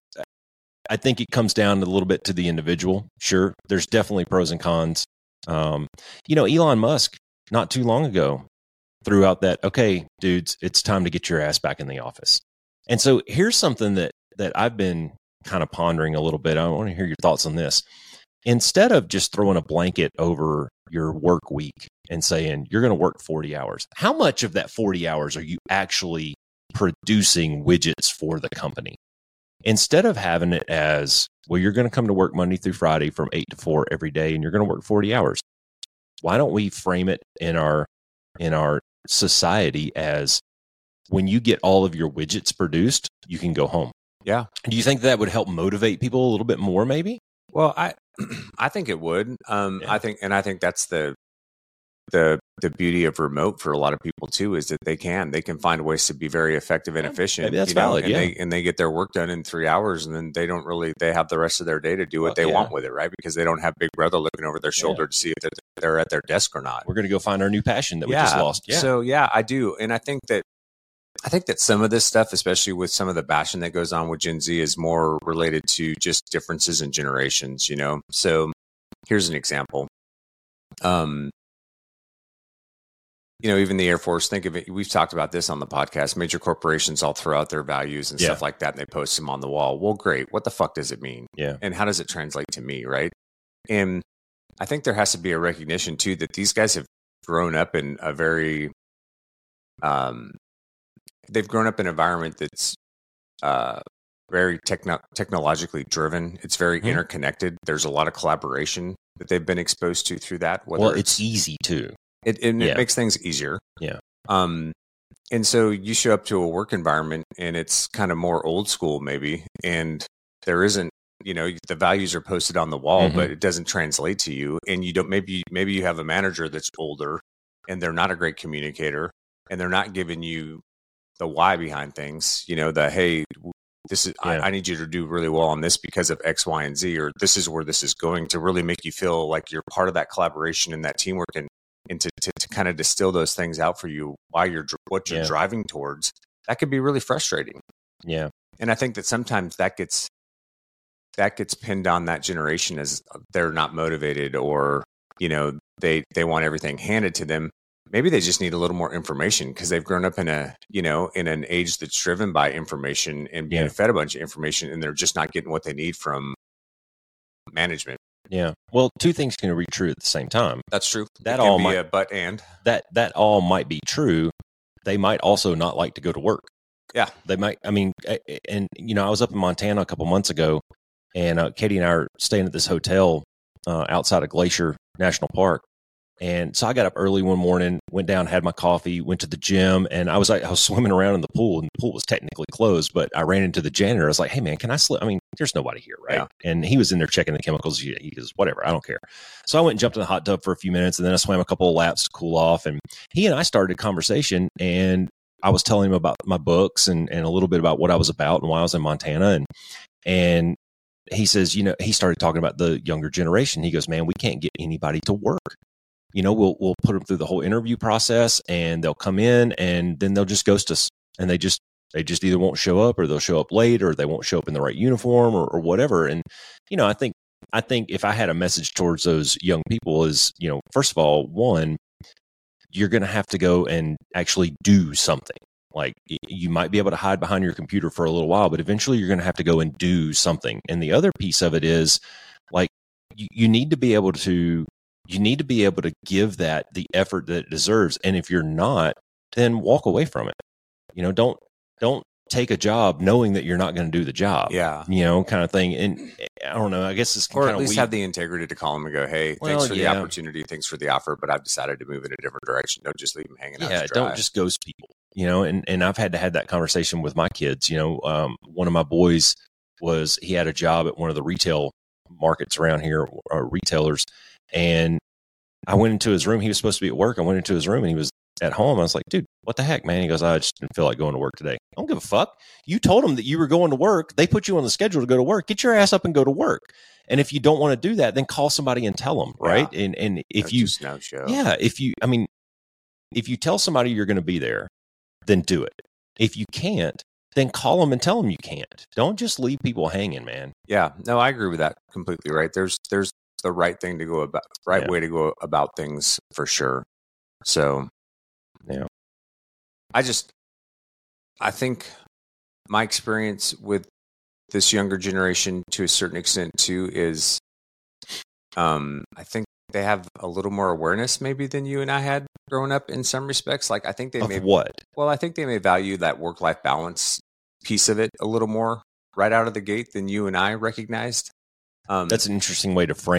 I think it comes down a little bit to the individual. Sure. There's definitely pros and cons. Um, you know, Elon Musk, not too long ago, threw out that, okay, dudes, it's time to get your ass back in the office. And so here's something that that I've been kind of pondering a little bit. I want to hear your thoughts on this. Instead of just throwing a blanket over your work week and saying you're going to work forty hours, how much of that forty hours are you actually producing widgets for the company? Instead of having it as, well, you're going to come to work Monday through Friday from eight to four every day, and you're going to work forty hours. Why don't we frame it in our in our society as, when you get all of your widgets produced, you can go home. Yeah. Do you think that would help motivate people a little bit more, maybe? Well, I I think it would. Um, Yeah. I think, and I think that's the the the beauty of remote for a lot of people too, is that they can they can find ways to be very effective and Yeah, efficient. maybe that's you know, valid, and yeah. they and they get their work done in three hours, and then they don't really they have the rest of their day to do what Well, they yeah. want with it, right? Because they don't have Big Brother looking over their shoulder to see if they're, they're at their desk or not. We're going to go find our new passion that we yeah. just lost. Yeah. So yeah, I do, and I think that I think that some of this stuff, especially with some of the bashing that goes on with Gen Z, is more related to just differences in generations. You know, so here's an example. Um. You know, even the Air Force, think of it. We've talked about this on the podcast. Major corporations all throw out their values and Yeah. stuff like that, and they post them on the wall. Well, great. What the fuck does it mean? Yeah. And how does it translate to me, right? And I think there has to be a recognition, too, that these guys have grown up in a very, um, they've grown up in an environment that's uh, very techno- technologically driven. It's very Mhm. interconnected. There's a lot of collaboration that they've been exposed to through that. Whether Well, it's easy too. It, and Yeah. it makes things easier. Yeah. Um, and so you show up to a work environment and it's kind of more old school, maybe, and there isn't, you know, the values are posted on the wall, Mhm. but it doesn't translate to you. And you don't, maybe, maybe you have a manager that's older and they're not a great communicator and they're not giving you the why behind things, you know, the, hey, this is, Yeah. I, I need you to do really well on this because of X, Y, and Z, or this is where this is going, to really make you feel like you're part of that collaboration and that teamwork, and and to, to, to kind of distill those things out for you while you're dr- what you're Yeah. driving towards. That could be really frustrating. Yeah. And I think that sometimes that gets that gets pinned on that generation as they're not motivated, or, you know, they they want everything handed to them. Maybe they just need a little more information because they've grown up in a, you know, in an age that's driven by information and being Yeah. fed a bunch of information, and they're just not getting what they need from management. Yeah. Well, two things can be true at the same time. That's true. That It can all be might- a but and. That that all might be true. They might also not like to go to work. Yeah. They might. I mean, a- a- and you know, I was up in Montana a couple months ago, and uh, Katie and I are staying at this hotel uh, outside of Glacier National Park. And so I got up early one morning, went down, had my coffee, went to the gym, and I was like, I was swimming around in the pool, and the pool was technically closed, but I ran into the janitor. I was like, hey man, can I slip? I mean, there's nobody here, right? Yeah. And he was in there checking the chemicals. He he goes, whatever, I don't care. So I went and jumped in the hot tub for a few minutes, and then I swam a couple of laps to cool off. And he and I started a conversation, and I was telling him about my books and, and a little bit about what I was about and why I was in Montana. And, and he says, you know, he started talking about the younger generation. He goes, man, we can't get anybody to work. You know, we'll we'll put them through the whole interview process, and they'll come in, and then they'll just ghost us, and they just they just either won't show up, or they'll show up late, or they won't show up in the right uniform, or, or whatever. And you know, I think I think if I had a message towards those young people is, you know, first of all, one, you're going to have to go and actually do something. Like y- you might be able to hide behind your computer for a little while, but eventually you're going to have to go and do something. And the other piece of it is, like, you, you need to be able to. You need to be able to give that the effort that it deserves. And if you're not, then walk away from it. You know, don't don't take a job knowing that you're not going to do the job. Yeah. You know, kind of thing. And I don't know. I guess it's Or kind at of least weak. have the integrity to call them and go, hey, Well, thanks for yeah. the opportunity. Thanks for the offer, but I've decided to move in a different direction. Don't just leave them hanging out Yeah, to dry. don't just ghost people. You know, and, and I've had to have that conversation with my kids. You know, um, one of my boys was, he had a job at one of the retail markets around here, or retailers. And I went into his room. He was supposed to be at work. I went into his room and he was at home. I was like, dude, what the heck, man? He goes, I just didn't feel like going to work today. I don't give a fuck. You told them that you were going to work. They put you on the schedule to go to work. Get your ass up and go to work. And if you don't want to do that, then call somebody and tell them, right? Yeah. And and if That's you, just no show. yeah, if you, I mean, if you tell somebody you're going to be there, then do it. If you can't, then call them and tell them you can't. Don't just leave people hanging, man. Yeah, no, I agree with that completely. Right? There's there's the right thing to go about, right Yeah. way to go about things for sure. So, Yeah. I just, I think my experience with this younger generation, to a certain extent, too, is, um, I think they have a little more awareness maybe than you and I had growing up in some respects. Like I think they Of may, what? well, I think they may value that work-life balance piece of it a little more right out of the gate than you and I recognized. Um, That's an interesting way to frame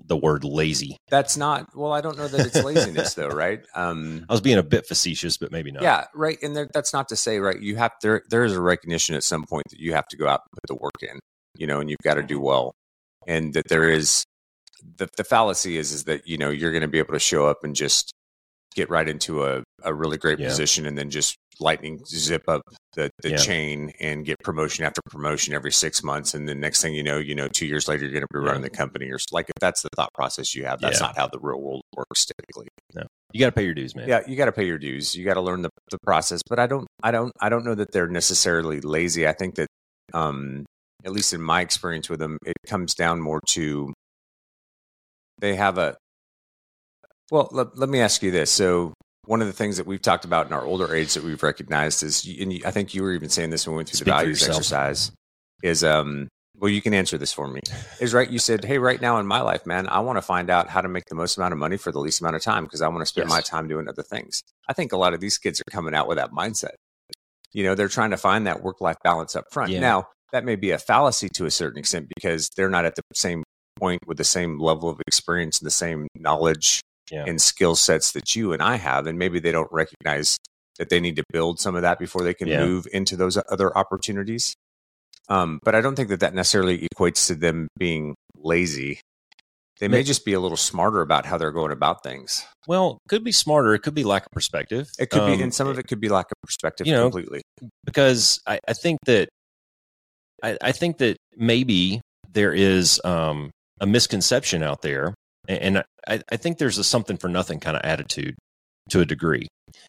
the word lazy. That's not, well, I don't know that it's laziness though, right? Um, I was being a bit facetious, but maybe not. yeah, right. And there, that's not to say, right, you have, there, there is a recognition at some point that you have to go out and put the work in, you know, and you've got to do well. And that there is, the, the fallacy is, is that, you know, you're going to be able to show up and just get right into a, a really great Yeah. position and then just lightning zip up the, the Yeah. chain and get promotion after promotion every six months. And then next thing you know, you know, two years later, you're going to be running Yeah. the company, or like, if that's the thought process you have, that's Yeah. not how the real world works typically. You got to pay your dues, man. Yeah. You got to pay your dues. You got to learn the, the process, but I don't, I don't, I don't know that they're necessarily lazy. I think that, um, at least in my experience with them, it comes down more to, they have a, well, let, let me ask you this. So one of the things that we've talked about in our older age that we've recognized is, and I think you were even saying this when we went through Speak the for values yourself. exercise, is, um, well, you can answer this for me. Is right. You said, hey, right now in my life, man, I want to find out how to make the most amount of money for the least amount of time because I want to spend Yes. my time doing other things. I think a lot of these kids are coming out with that mindset. You know, they're trying to find that work-life balance up front. Yeah. Now, that may be a fallacy to a certain extent because they're not at the same point with the same level of experience and the same knowledge Yeah. and skill sets that you and I have. And maybe they don't recognize that they need to build some of that before they can Yeah. move into those other opportunities. Um, but I don't think that that necessarily equates to them being lazy. They may May- just be a little smarter about how they're going about things. Well, could be smarter. It could be lack of perspective. It could Um, be, and some of it could be lack of perspective you know, completely. because I, I think that I, I think that maybe there is um, a misconception out there, and, and I, I think there's a something for nothing kind of attitude to a degree.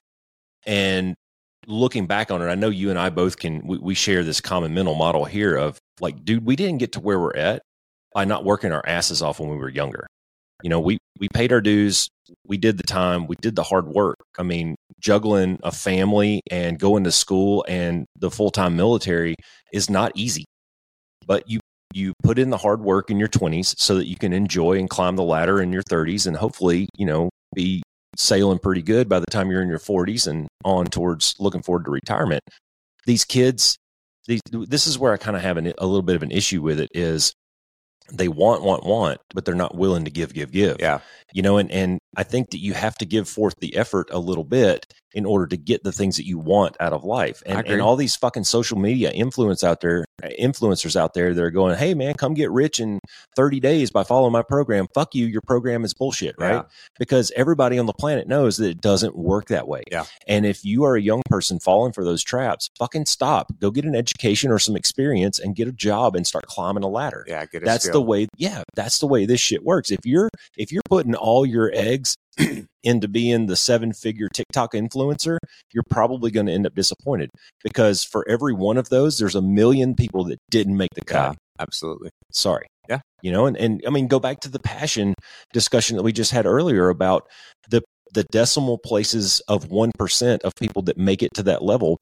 And looking back on it, I know you and I both can we, we share this common mental model here of like, dude, we didn't get to where we're at by not working our asses off when we were younger. You know, we we paid our dues, we did the time, we did the hard work. I mean, juggling a family and going to school and the full-time military is not easy. But you you put in the hard work in your twenties so that you can enjoy and climb the ladder in your thirties and hopefully, you know, be sailing pretty good by the time you're in your forties and on towards looking forward to retirement. These kids, these, this is where I kind of have an, a little bit of an issue with it is they want, want, want, but they're not willing to give, give, give. Yeah. You know, and, and I think that you have to give forth the effort a little bit in order to get the things that you want out of life. I And, agree. and all these fucking social media influence out there, influencers out there, they're going, hey man, come get rich in thirty days by following my program. Fuck you. Your program is bullshit, right? Yeah. Because everybody on the planet knows that it doesn't work that way. Yeah. And if you are a young person falling for those traps, fucking stop, go get an education or some experience and get a job and start climbing a ladder. Yeah. Get a That's skill. the way. Yeah, that's the way this shit works. If you're if you're putting all your eggs into being the seven figure TikTok influencer, you're probably going to end up disappointed because for every one of those, there's a million people that didn't make the cut. Yeah, absolutely. Sorry. Yeah. You know, and, and I mean, go back to the passion discussion that we just had earlier about the the decimal places of one percent of people that make it to that level.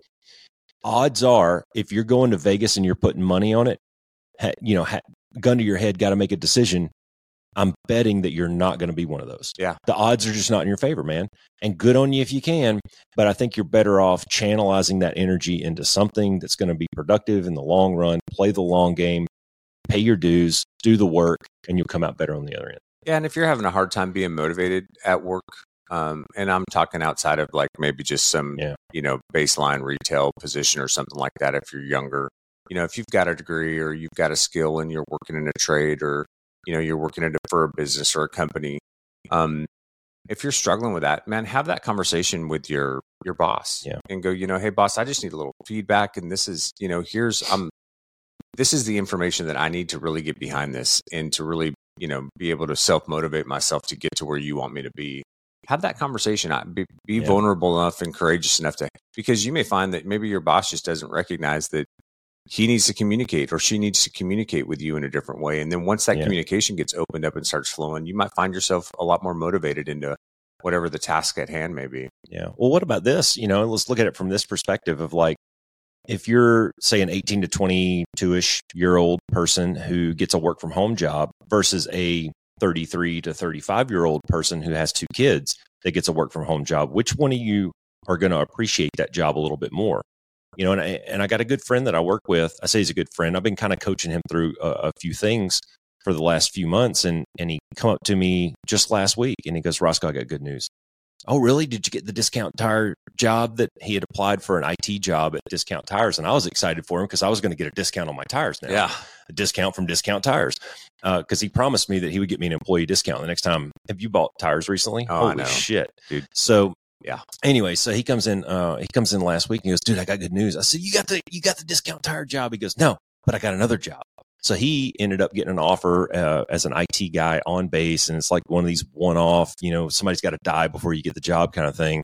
Odds are, if you're going to Vegas and you're putting money on it, ha, you know, ha, gun to your head, got to make a decision. I'm betting that you're not going to be one of those. Yeah. The odds are just not in your favor, man. And good on you if you can, but I think you're better off channelizing that energy into something that's going to be productive in the long run, play the long game, pay your dues, do the work, and you'll come out better on the other end. Yeah. And if you're having a hard time being motivated at work, um, and I'm talking outside of like maybe just some, Yeah. you know, baseline retail position or something like that, if you're younger, you know, if you've got a degree or you've got a skill and you're working in a trade or, you know, you're working in a, for a business or a company. Um, if you're struggling with that, man, have that conversation with your, your boss Yeah. and go, you know, hey boss, I just need a little feedback. And this is, you know, here's, um, this is the information that I need to really get behind this and to really, you know, be able to self-motivate myself to get to where you want me to be. Have that conversation. Be, be Yeah. vulnerable enough and courageous enough to, because you may find that maybe your boss just doesn't recognize that he needs to communicate or she needs to communicate with you in a different way. And then once that Yeah. communication gets opened up and starts flowing, you might find yourself a lot more motivated into whatever the task at hand may be. Yeah. Well, what about this? You know, let's look at it from this perspective of like, if you're, say, an eighteen to twenty-two-ish year old person who gets a work from home job versus a thirty-three to thirty-five year old person who has two kids that gets a work from home job, which one of you are going to appreciate that job a little bit more? You know, and I, and I got a good friend that I work with. I say he's a good friend. I've been kind of coaching him through a, a few things for the last few months. And, and he come up to me just last week and he goes, Roscoe, I got good news. Oh, really? Did you get the Discount Tire job? That he had applied for an I T job at Discount Tires. And I was excited for him because I was going to get a discount on my tires now. Yeah. A discount from Discount Tires. Because uh, he promised me that he would get me an employee discount the next time. Have you bought tires recently? Oh, Holy I know. shit. Dude. So, yeah. Anyway, so he comes in, uh, he comes in last week and he goes, dude, I got good news. I said, you got the, you got the Discount Tire job. He goes, no, but I got another job. So he ended up getting an offer uh, as an I T guy on base. And it's like one of these one-off, you know, somebody's got to die before you get the job kind of thing.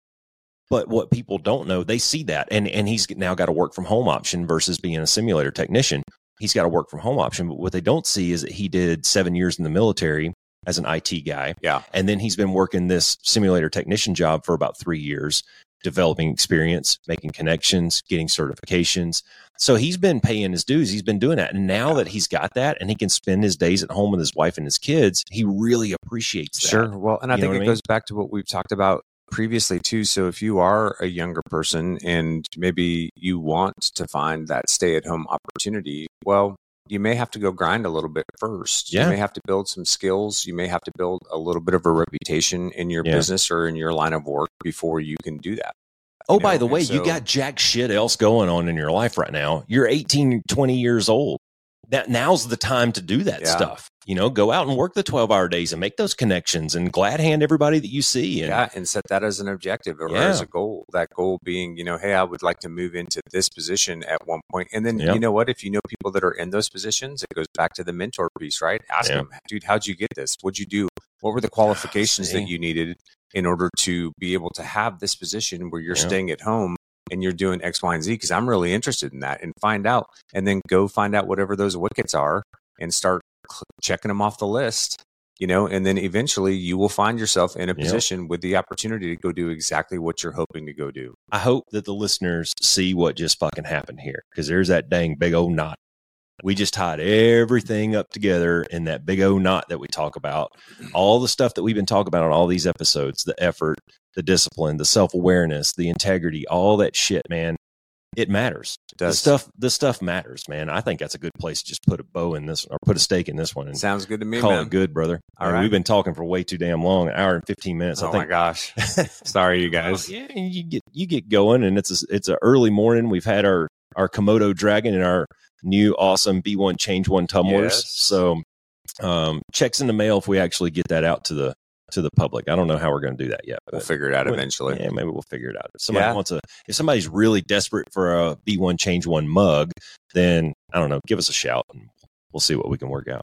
But what people don't know, they see that. And, and he's now got a work from home option versus being a simulator technician. He's got a work from home option. But what they don't see is that he did seven years in the military as an I T guy. Yeah. And then he's been working this simulator technician job for about three years, developing experience, making connections, getting certifications. So he's been paying his dues. He's been doing that. And now that he's got that and he can spend his days at home with his wife and his kids, he really appreciates that. Sure. Well, and I You think know it what I mean? goes back to what we've talked about previously too. So if you are a younger person and maybe you want to find that stay-at-home opportunity, well, you may have to go grind a little bit first. Yeah. You may have to build some skills. You may have to build a little bit of a reputation in your Yeah. business or in your line of work before you can do that. Oh, You by know, the and way, you so- got jack shit else going on in your life right now. You're eighteen, twenty years old. That now's the time to do that Yeah. stuff. You know, go out and work the twelve hour days and make those connections and glad hand everybody that you see. And Yeah, and set that as an objective or Yeah. as a goal. That goal being, you know, hey, I would like to move into this position at one point. And then, Yep. you know what? If you know people that are in those positions, it goes back to the mentor piece, right? Ask Yeah. them, dude, how'd you get this? What'd you do? What were the qualifications See? that you needed in order to be able to have this position where you're Yeah. staying at home and you're doing X, Y, and Z? Because I'm really interested in that, and find out, and then go find out whatever those wickets are and start cl- checking them off the list. You know, and then eventually you will find yourself in a Yep. position with the opportunity to go do exactly what you're hoping to go do. I hope that the listeners see what just fucking happened here because there's that dang big old knot. We just tied everything up together in that big old knot that we talk about. All the stuff that we've been talking about on all these episodes, the effort, the discipline, the self-awareness, the integrity, all that shit, man. It matters. It does. The stuff, the stuff matters, man. I think that's a good place to just put a bow in this or put a stake in this one and Sounds good to me, call man. it good, brother. All Man, right. We've been talking for way too damn long, an hour and fifteen minutes. Oh I my think. gosh. Sorry, you guys. Yeah, and you get you get going, and it's a, it's an early morning. We've had our our Komodo Dragon and our new awesome B one Change One tumblers. Yes. So um, checks in the mail if we actually get that out to the to the public. I don't know how we're going to do that yet. We'll but figure it out when- eventually. Yeah, maybe we'll figure it out. If somebody Yeah. wants a, if somebody's really desperate for a B one Change One mug, then I don't know. Give us a shout, and we'll see what we can work out.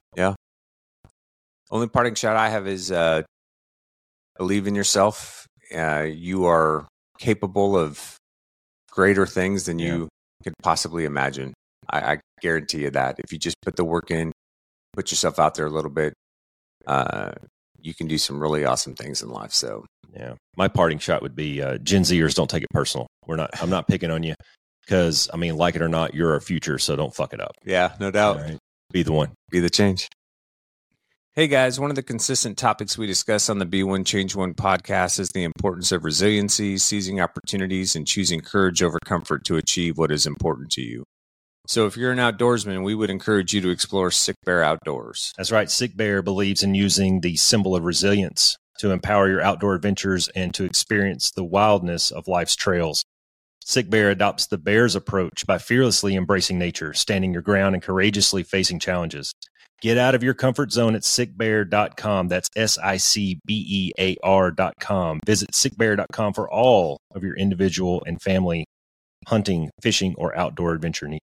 Only parting shot I have is uh, believe in yourself. Uh, you are capable of greater things than you could possibly imagine. I, I guarantee you that. If you just put the work in, put yourself out there a little bit, uh, you can do some really awesome things in life. So, Yeah, my parting shot would be uh, Gen Zers, don't take it personal. We're not. I'm not picking on you because I mean, like it or not, you're our future. So don't fuck it up. yeah, no doubt. All right, be the one. Be the change. Hey guys, one of the consistent topics we discuss on the Be One Change One podcast is the importance of resiliency, seizing opportunities, and choosing courage over comfort to achieve what is important to you. So if you're an outdoorsman, we would encourage you to explore Sick Bear Outdoors. That's right. Sick Bear believes in using the symbol of resilience to empower your outdoor adventures and to experience the wildness of life's trails. Sick Bear adopts the bear's approach by fearlessly embracing nature, standing your ground, and courageously facing challenges. Get out of your comfort zone at sick bear dot com. That's S I C B E A R dot com. Visit sick bear dot com for all of your individual and family hunting, fishing, or outdoor adventure needs.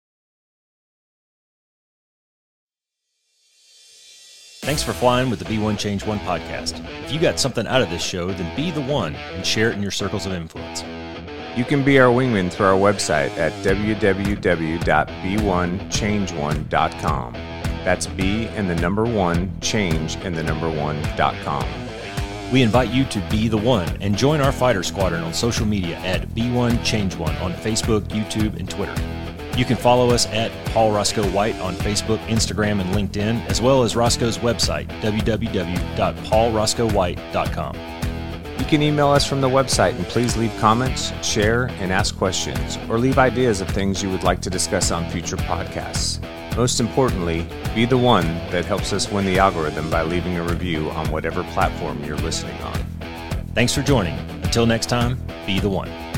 Thanks for flying with the Be One Change One podcast. If you got something out of this show, then be the one and share it in your circles of influence. You can be our wingman through our website at w w w dot b one change one dot com. That's B and the number one, change and the number one dot com. We invite you to be the one and join our fighter squadron on social media at B one Change One on Facebook, YouTube, and Twitter. You can follow us at Paul Roscoe White on Facebook, Instagram, and LinkedIn, as well as Roscoe's website, w w w dot paul roscoe white dot com. You can email us from the website and please leave comments, share, and ask questions, or leave ideas of things you would like to discuss on future podcasts. Most importantly, be the one that helps us win the algorithm by leaving a review on whatever platform you're listening on. Thanks for joining. Until next time, be the one.